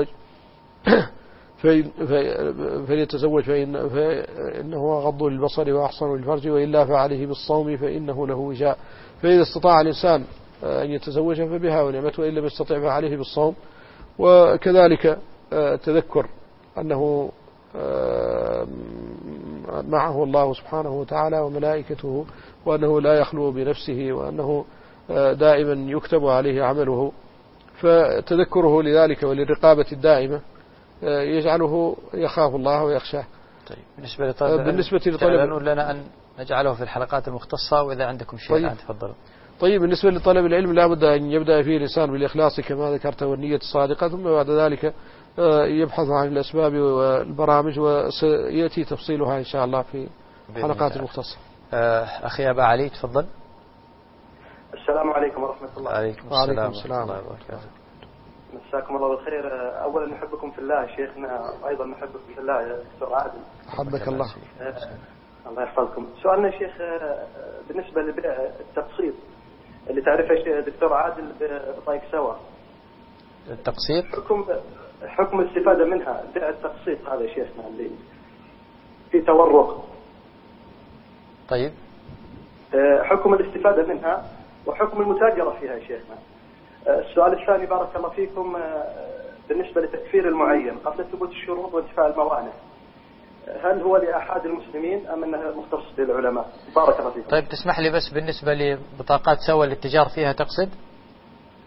فليتزوج فإن فإنه غض للبصر وأحصن للفرج، وإلا فعليه بالصوم فإنه له وجاء. فإذا استطاع الإنسان أن يتزوج فبها ونعمته، وإن لم يستطع فعليه بالصوم. وكذلك تذكر أنه معه الله سبحانه وتعالى وملائكته، وأنه لا يخلو بنفسه، وأنه دائما يكتب عليه عمله، فتذكره لذلك وللرقابة الدائمة يجعله يخاف الله ويخشاه. طيب بالنسبة لطلب بالنسبة لطلب لنا أن نجعله في الحلقات المختصة، وإذا عندكم شيء طيب. تفضلوا. طيب بالنسبة لطلب العلم لا بد أن يبدأ فيه الإنسان بالإخلاص كما ذكرت والنية الصادقة، ثم بعد ذلك يبحث عن الأسباب والبرامج، وسيأتي تفصيلها إن شاء الله في حلقات المختصة. أخي أبا علي تفضل. السلام عليكم ورحمة الله. عليكم السلام ورحمة الله وبركاته. مساكم الله بالخير. أولا نحبكم في الله شيخنا، وأيضا نحبكم في الله يا دكتور عادل. حبك الله. الله يحفظكم. سؤالنا شيخ بالنسبة لبيع التقسيط اللي تعرفه دكتور عادل بطايق سوا، التقسيط حكم حكم الاستفادة منها، بيع التقسيط هذا شيخنا اللي في تورق. طيب حكم الاستفادة منها وحكم المتاجرة فيها شيخنا. السؤال الثاني بارك الله فيكم بالنسبة لتكفير المعين قبل ثبوت الشروط وانتفاء الموانع، هل هو لأحد المسلمين أم أنه مختص للعلماء؟ بارك الله فيكم. طيب تسمح لي بس بالنسبة لبطاقات سوا للتجار فيها تقصد؟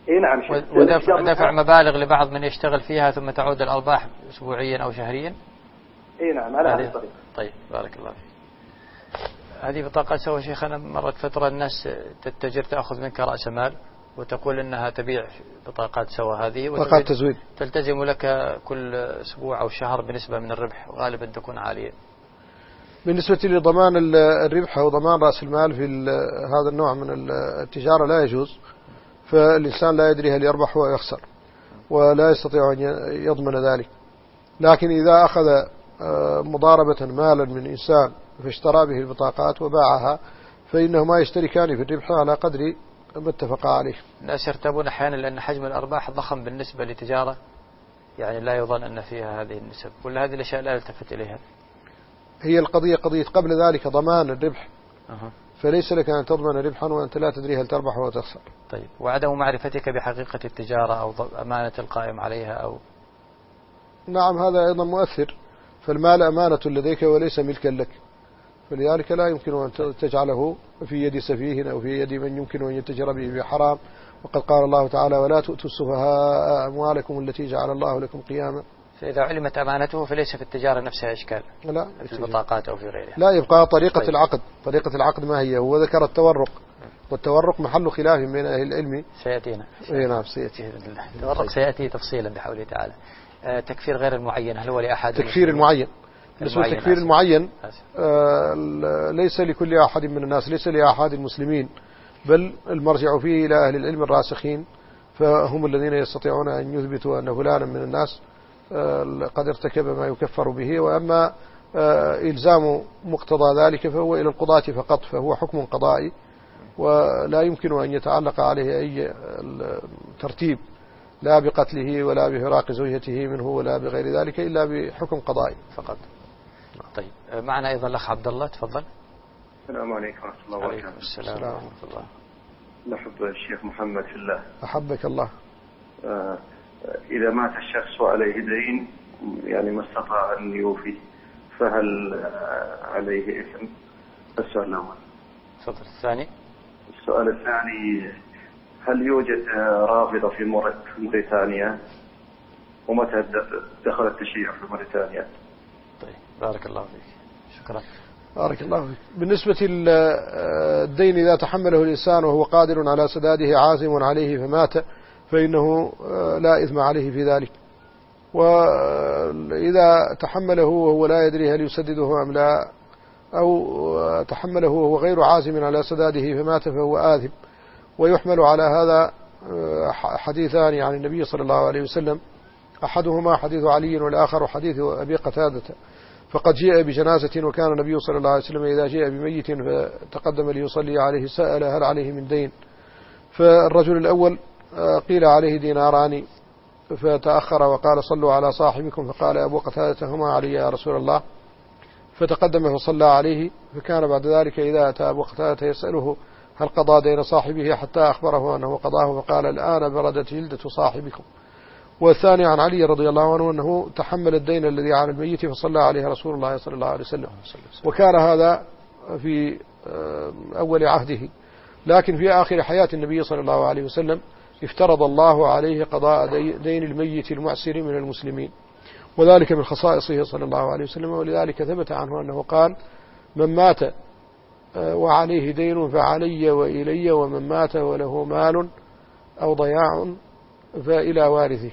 اي نعم شيخ. ودفع دفع مبالغ لبعض من يشتغل فيها ثم تعود الأرباح أسبوعيا أو شهريا. اي نعم على هذه الطريقة. طيب بارك الله فيك. هذه بطاقة سوى شيخنا مرت فترة الناس تتجر تأخذ منك رأس مال وتقول إنها تبيع بطاقات سوى هذه بطاقات تزويد تلتزم لك كل أسبوع أو شهر بنسبة من الربح وغالبا تكون عالية. بالنسبة لضمان الربح أو ضمان رأس المال في هذا النوع من التجارة لا يجوز، فالإنسان لا يدري هل يربح ويخسر ولا يستطيع أن يضمن ذلك. لكن إذا أخذ مضاربة مالا من إنسان فاشترى به البطاقات وباعها فإنهما يشتركان في الربح على قدر ما اتفقا عليه. الناس يرتبون أحيانا لأن حجم الأرباح ضخم بالنسبة لتجارة يعني لا يظن أن فيها هذه النسب، كل هذه الأشياء لا يلتفت إليها. هي القضية قضية قبل ذلك ضمان الربح. أه. فليس لك أن تضمن ربحا وأنت لا تدري هل تربح أو تخسر. طيب وعدم معرفتك بحقيقة التجارة أو أمانة القائم عليها أو نعم هذا أيضا مؤثر، فالمال أمانة لديك وليس ملكا لك، فلذلك لا يمكن أن تجعله في يد سفيه أو في يد من يمكن أن يتجر به بحرام. وقد قال الله تعالى ولا تؤتوا السفهاء أموالكم التي جعل الله لكم قياما. فإذا علمت أمانته فليس في التجارة نفسها إشكال لا في البطاقات أو في غيرها. لا يبقى طريقة طيب. العقد طريقة العقد ما هي؟ هو ذكر التورق، والتورق محل خلاف بين أهل العلم. سيأتينا اي نعم سيأتي التورق سيأتي تفصيلا بحوله تعالى. آه تكفير غير المعين هل هو لأحد؟ تكفير المعين بالنسبة للتكفير المعين آه ليس لكل أحد من الناس، ليس لأحد المسلمين، بل المرجع فيه إلى أهل العلم الراسخين، فهم الذين يستطيعون أن يثبتوا أن فلانا من الناس قد ارتكب ما يكفر به. وأما إلزام مقتضى ذلك فهو إلى القضاة فقط، فهو حكم قضائي ولا يمكن أن يتعلق عليه أي ترتيب لا بقتله ولا بفراق زوجته منه ولا بغير ذلك إلا بحكم قضائي فقط. طيب معنا أيضا الأخ عبد الله تفضل. السلام عليكم ورحمة الله وبركاته. السلام ورحمة الله. نحب الشيخ محمد في الله. أحبك الله. آه إذا مات الشخص وعليه دين يعني ما استطاع أن يوفي فهل عليه إثم؟ السؤال الأول. تفضل. الثاني. السؤال الثاني هل يوجد رافضة في موريتانيا ومتى دخل التشيع في موريتانيا؟ طيب بارك الله فيك. شكرا. بارك الله فيك. بالنسبة للدين إذا تحمله الإنسان وهو قادر على سداده عازم عليه فمات فإنه لا إثم عليه في ذلك، وإذا تحمله وهو لا يدري هل يسدده أم لا أو تحمله وهو غير عازم على سداده فمات فهو آثم. ويحمل على هذا حديثان عن النبي صلى الله عليه وسلم، أحدهما حديث علي والآخر حديث أبي قتادة. فقد جاء بجنازة وكان النبي صلى الله عليه وسلم إذا جاء بميت فتقدم ليصلي عليه سأل هل عليه من دين، فالرجل الأول قيل عليه ديناران فتأخر وقال صلوا على صاحبكم، فقال أبو قتادة هما علي يا رسول الله، فتقدم فصلى عليه. فكان بعد ذلك إذا أتى أبو قتادة يسأله هل قضى دين صاحبه حتى أخبره أنه قضاه، فقال الآن بردت جلدة صاحبكم. والثاني عن علي رضي الله عنه أنه تحمل الدين الذي على الميت فصلى عليه رسول الله صلى الله عليه وسلم، وكان هذا في أول عهده. لكن في آخر حياة النبي صلى الله عليه وسلم افترض الله عليه قضاء دين الميت المعسر من المسلمين، وذلك من خصائصه صلى الله عليه وسلم. ولذلك ثبت عنه أنه قال من مات وعليه دين فعلي وإلي، ومن مات وله مال أو ضياع فإلى وارثه.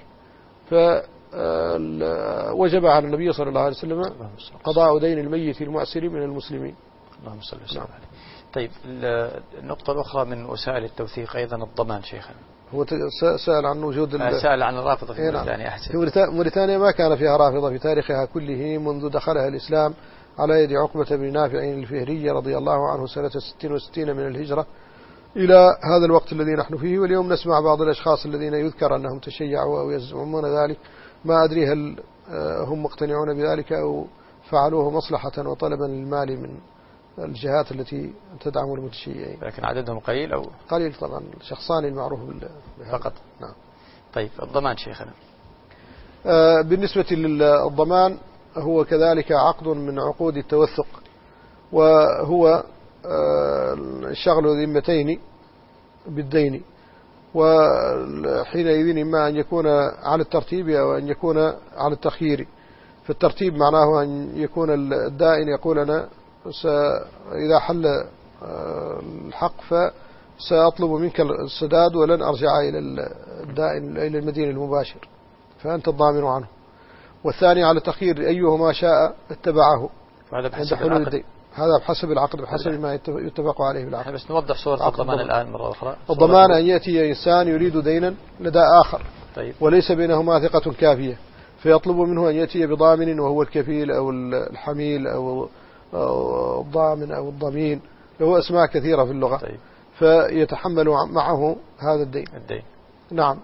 فوجب على النبي صلى الله عليه وسلم قضاء دين الميت المعسر من المسلمين. اللهم صل وسلم عليه. طيب النقطة الأخرى من وسائل التوثيق أيضا الضمان شيخنا. هو سأل عن وجود سأل عن الرافضة في موريتانيا. أحسن. في موريتانيا ما كان فيها رافضة في تاريخها كله منذ دخلها الإسلام على يد عقبة بن نافع الفهري رضي الله عنه سنة ستين وستين من الهجرة إلى هذا الوقت الذي نحن فيه. واليوم نسمع بعض الأشخاص الذين يذكر أنهم تشيعوا أو يزعمون ذلك، ما أدري هل هم مقتنعون بذلك أو فعلوه مصلحة وطلبا للمال من الجهات التي تدعم المتشيعين. لكن عددهم قليل أو قليل طبعا، شخصان المعروف فقط. نعم. طيب الضمان شيخنا. آه بالنسبة للضمان هو كذلك عقد من عقود التوثق، وهو آه شغل ذمتين بالدين، وحينئذ إما أن يكون على الترتيب أو أن يكون على التخيير. في الترتيب معناه أن يكون الدائن يقول أنا إذا حل الحق فسأطلب منك السداد ولن أرجع إلى الدائن إلى المدين المباشر، فأنت الضامن عنه. والثاني على تخيير، أيهما شاء اتبعه. هذا بحسب العقد. هذا بحسب العقد، بحسب ما يتفق عليه بالعقد. بس نوضح صورة الضمان الآن مرة أخرى. الضمان أن يأتي إنسان يريد دينا لدى آخر، طيب. وليس بينهما ثقة كافية، فيطلب منه أن يأتي بضامن وهو الكفيل أو الحميل أو الضامن أو الضمين، له أسماء كثيرة في اللغة. طيب. فيتحمل معه هذا الدين. الدين. نعم.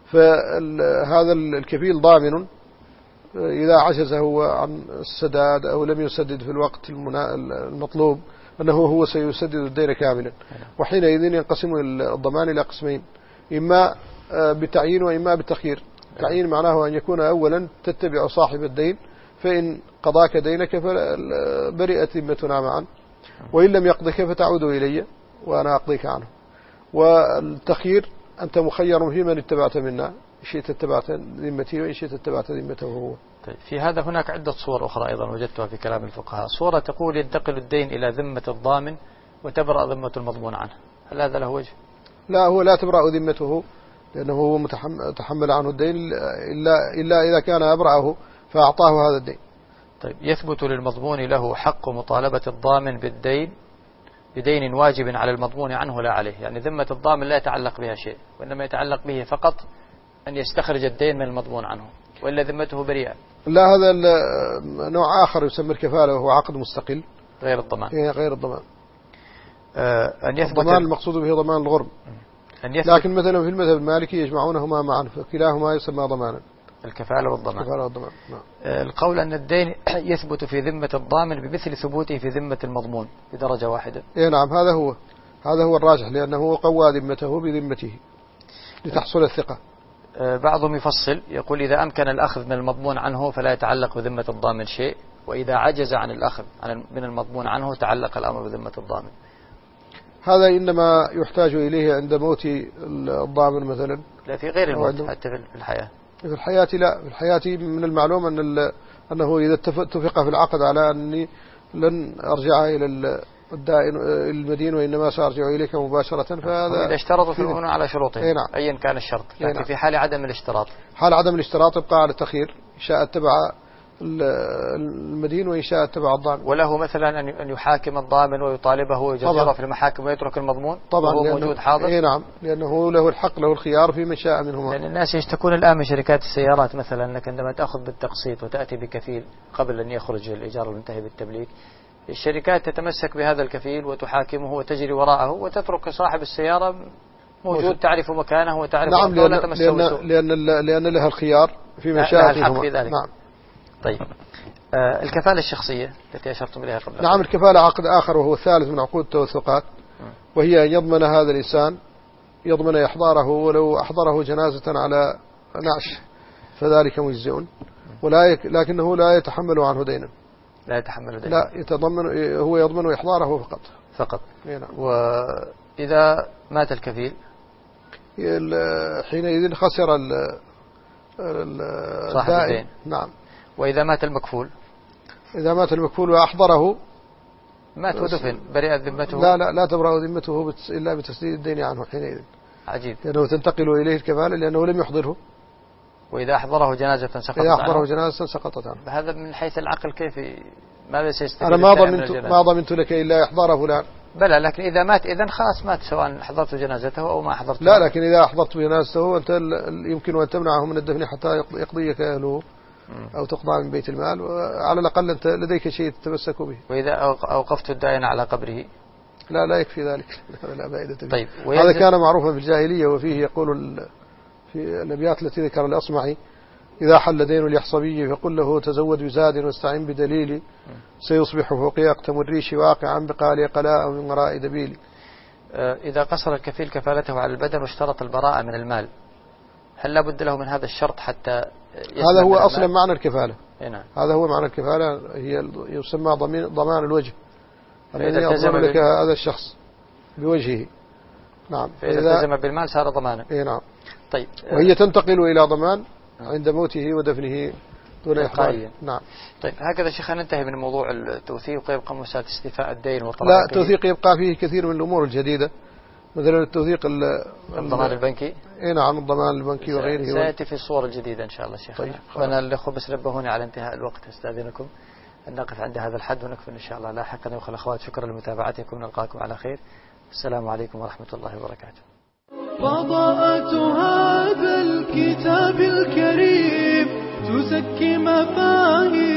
فهذا الكفيل ضامن إذا عجز هو عن السداد أو لم يسدد في الوقت المطلوب أنه هو سيسدد الدين كاملا. وحينئذ ينقسم الضمان إلى قسمين، إما بالتعيين وإما بالتخيير. التعيين معناه أن يكون أولا تتبع صاحب الدين، فإن قضاك دينك فبرئت ذمتنا معا، وإن لم يقضك فتعود إلي وأنا أقضيك عنه. والتخيير أنت مخير في من اتبعت منا، إن شئت اتبعت ذمتي وإن شئت اتبعت ذمته هو. طيب. في هذا هناك عدة صور أخرى أيضا وجدتها في كلام الفقهاء. صورة تقول ينتقل الدين إلى ذمة الضامن وتبرأ ذمة المضمون عنه، هل هذا له وجه؟ لا، هو لا تبرأ ذمته، لأنه هو متحمل عنه الدين إلا, إلا إذا كان أبرأه فأعطاه هذا الدين. طيب. يثبت للمضمون له حق مطالبة الضامن بالدين بدين واجب على المضمون عنه لا عليه، يعني ذمة الضامن لا يتعلق بها شيء، وإنما يتعلق به فقط أن يستخرج الدين من المضمون عنه، وإلا ذمته بريئة. لا، هذا نوع آخر يسمى الكفالة وهو عقد مستقل غير الضمان. إيه غير الضمان. آه أن يثبت الضمان المقصود به ضمان الغرم. أن يثبت لكن مثلا في المذهب المالكي يجمعونهما معا، فكلاهما يسمى ضمانا، الكفالة والضمان. الكفالة والضمان. نعم. آه القول أن الدين يثبت في ذمة الضامن بمثل ثبوته في ذمة المضمون بدرجة واحدة. إيه نعم، هذا هو هذا هو الراجح، لأنه قوى ذمته بذمته لتحصل الثقة. بعضهم يفصل يقول إذا أمكن الأخذ من المضمون عنه فلا يتعلق بذمة الضامن شيء، وإذا عجز عن الأخذ من المضمون عنه تعلق الأمر بذمة الضامن. هذا إنما يحتاج إليه عند موت الضامن مثلا، لا في غير الموت، حتى في الحياة. في الحياة لا، في الحياة من المعلوم أن أنه إذا اتفق في العقد على أني لن أرجع إلى الدائن المدين وإنما سأرجع إليك مباشرة، فهذا إذا اشترطوا في الأمور على شروطهم. نعم. أيا كان الشرط، لكن نعم. في حال عدم الاشتراط، حال عدم الاشتراط يبقى على التخيير، إن شاء اتبع المدين وإن شاء اتبع الضامن. وله مثلا أن يحاكم الضامن ويطالبه ويجزره في المحاكم ويترك المضمون طبعا، وهو موجود حاضر. إيه نعم، لأنه له الحق، له الخيار في من شاء منهما. لأن الناس يشتكون الآن من شركات السيارات مثلا أنك عندما تأخذ بالتقسيط وتأتي بكفيل قبل أن يخرج الإيجار المنتهي بالتمليك، الشركات تتمسك بهذا الكفيل وتحاكمه وتجري وراءه وتترك صاحب السيارة موجود، تعرف مكانه وتعرف نعم، لأن, لأن, لأن, لأن لها الخيار في من شاء منهما. نعم. طيب. آه الكفالة الشخصية التي أشرتم إليها قبل. نعم، الكفالة عقد آخر وهو الثالث من عقود التوثقات، وهي أن يضمن هذا الإنسان، يضمن إحضاره ولو أحضره جنازة على نعش فذلك مجزئ، ولا يك لكنه لا يتحمل عنه دينا. لا يتحمل دينا. لا يتضمن، هو يضمن إحضاره فقط. فقط. نعم. وإذا مات الكفيل حينئذ خسر صاحب الدين. نعم. وإذا مات المكفول، إذا مات المكفول وأحضره مات ودفن برئت ذمته. لا لا لا تبرأ ذمته إلا بتسديد الدين عنه حينئذ. عجيب. لأنه تنتقل إليه الكفالة لأنه لم يحضره. وإذا أحضره جنازة سقطت عنه. إذا أحضره جنازة سقطت عنه. هذا من حيث العقل كيف ماذا سيستفيد؟ أنا ما ضمنت ما ضمنت لك إلا إحضار فلان. بلى، لكن إذا مات إذن خلاص مات، سواء حضرت جنازته أو ما حضرت. لا، لكن إذا أحضرت جنازته أنت يمكن أن تمنعه من الدفن حتى يقضيك أهله أو تقضى من بيت المال، وعلى الأقل أنت لديك شيء تتمسك به. وإذا أوقفت الدائن على قبره؟ لا لا يكفي ذلك. لا فائدة. طيب. هذا كان معروفا في الجاهلية، وفيه يقول في الأبيات التي ذكر الأصمعي: إذا حل دين اليحصبي فقل له تزود بزاد واستعن بدليل، سيصبح فوقي أقتم الريش واقعا بقالي قلاء من وراء دبيل. إذا قصر الكفيل كفالته على البدن واشترط البراءة من المال، هل لابد له من هذا الشرط حتى هذا هو أصلا معنى الكفالة. هنا. هذا هو معنى الكفالة، هي يسمى ضمان الوجه، أن يضمن لك هذا الشخص بوجهه، نعم. فإذا التزم بالمال صار ضمانا. إيه نعم. طيب. وهي تنتقل إلى ضمان عند موته ودفنه دون إحضار. نعم. طيب هكذا شيخ ننتهي من موضوع التوثيق ويبقى مسألة استيفاء الدين وطلاقه. لا، التوثيق يبقى فيه كثير من الأمور الجديدة، مثلا التوثيق الضمان البنكي. اي نعم، الضمان البنكي وغيره سيأتي في الصور الجديدة إن شاء الله شيخ. طيب. وأنا الأخوة بس نبهوني على انتهاء الوقت، استأذنكم أن نقف عند هذا الحد ونكفل إن شاء الله لاحقا. أيها الأخوات شكرا لمتابعتكم، نلقاكم على خير. السلام عليكم ورحمة الله وبركاته. فضاءة هذا الكتاب الكريم تزكي مفاهيم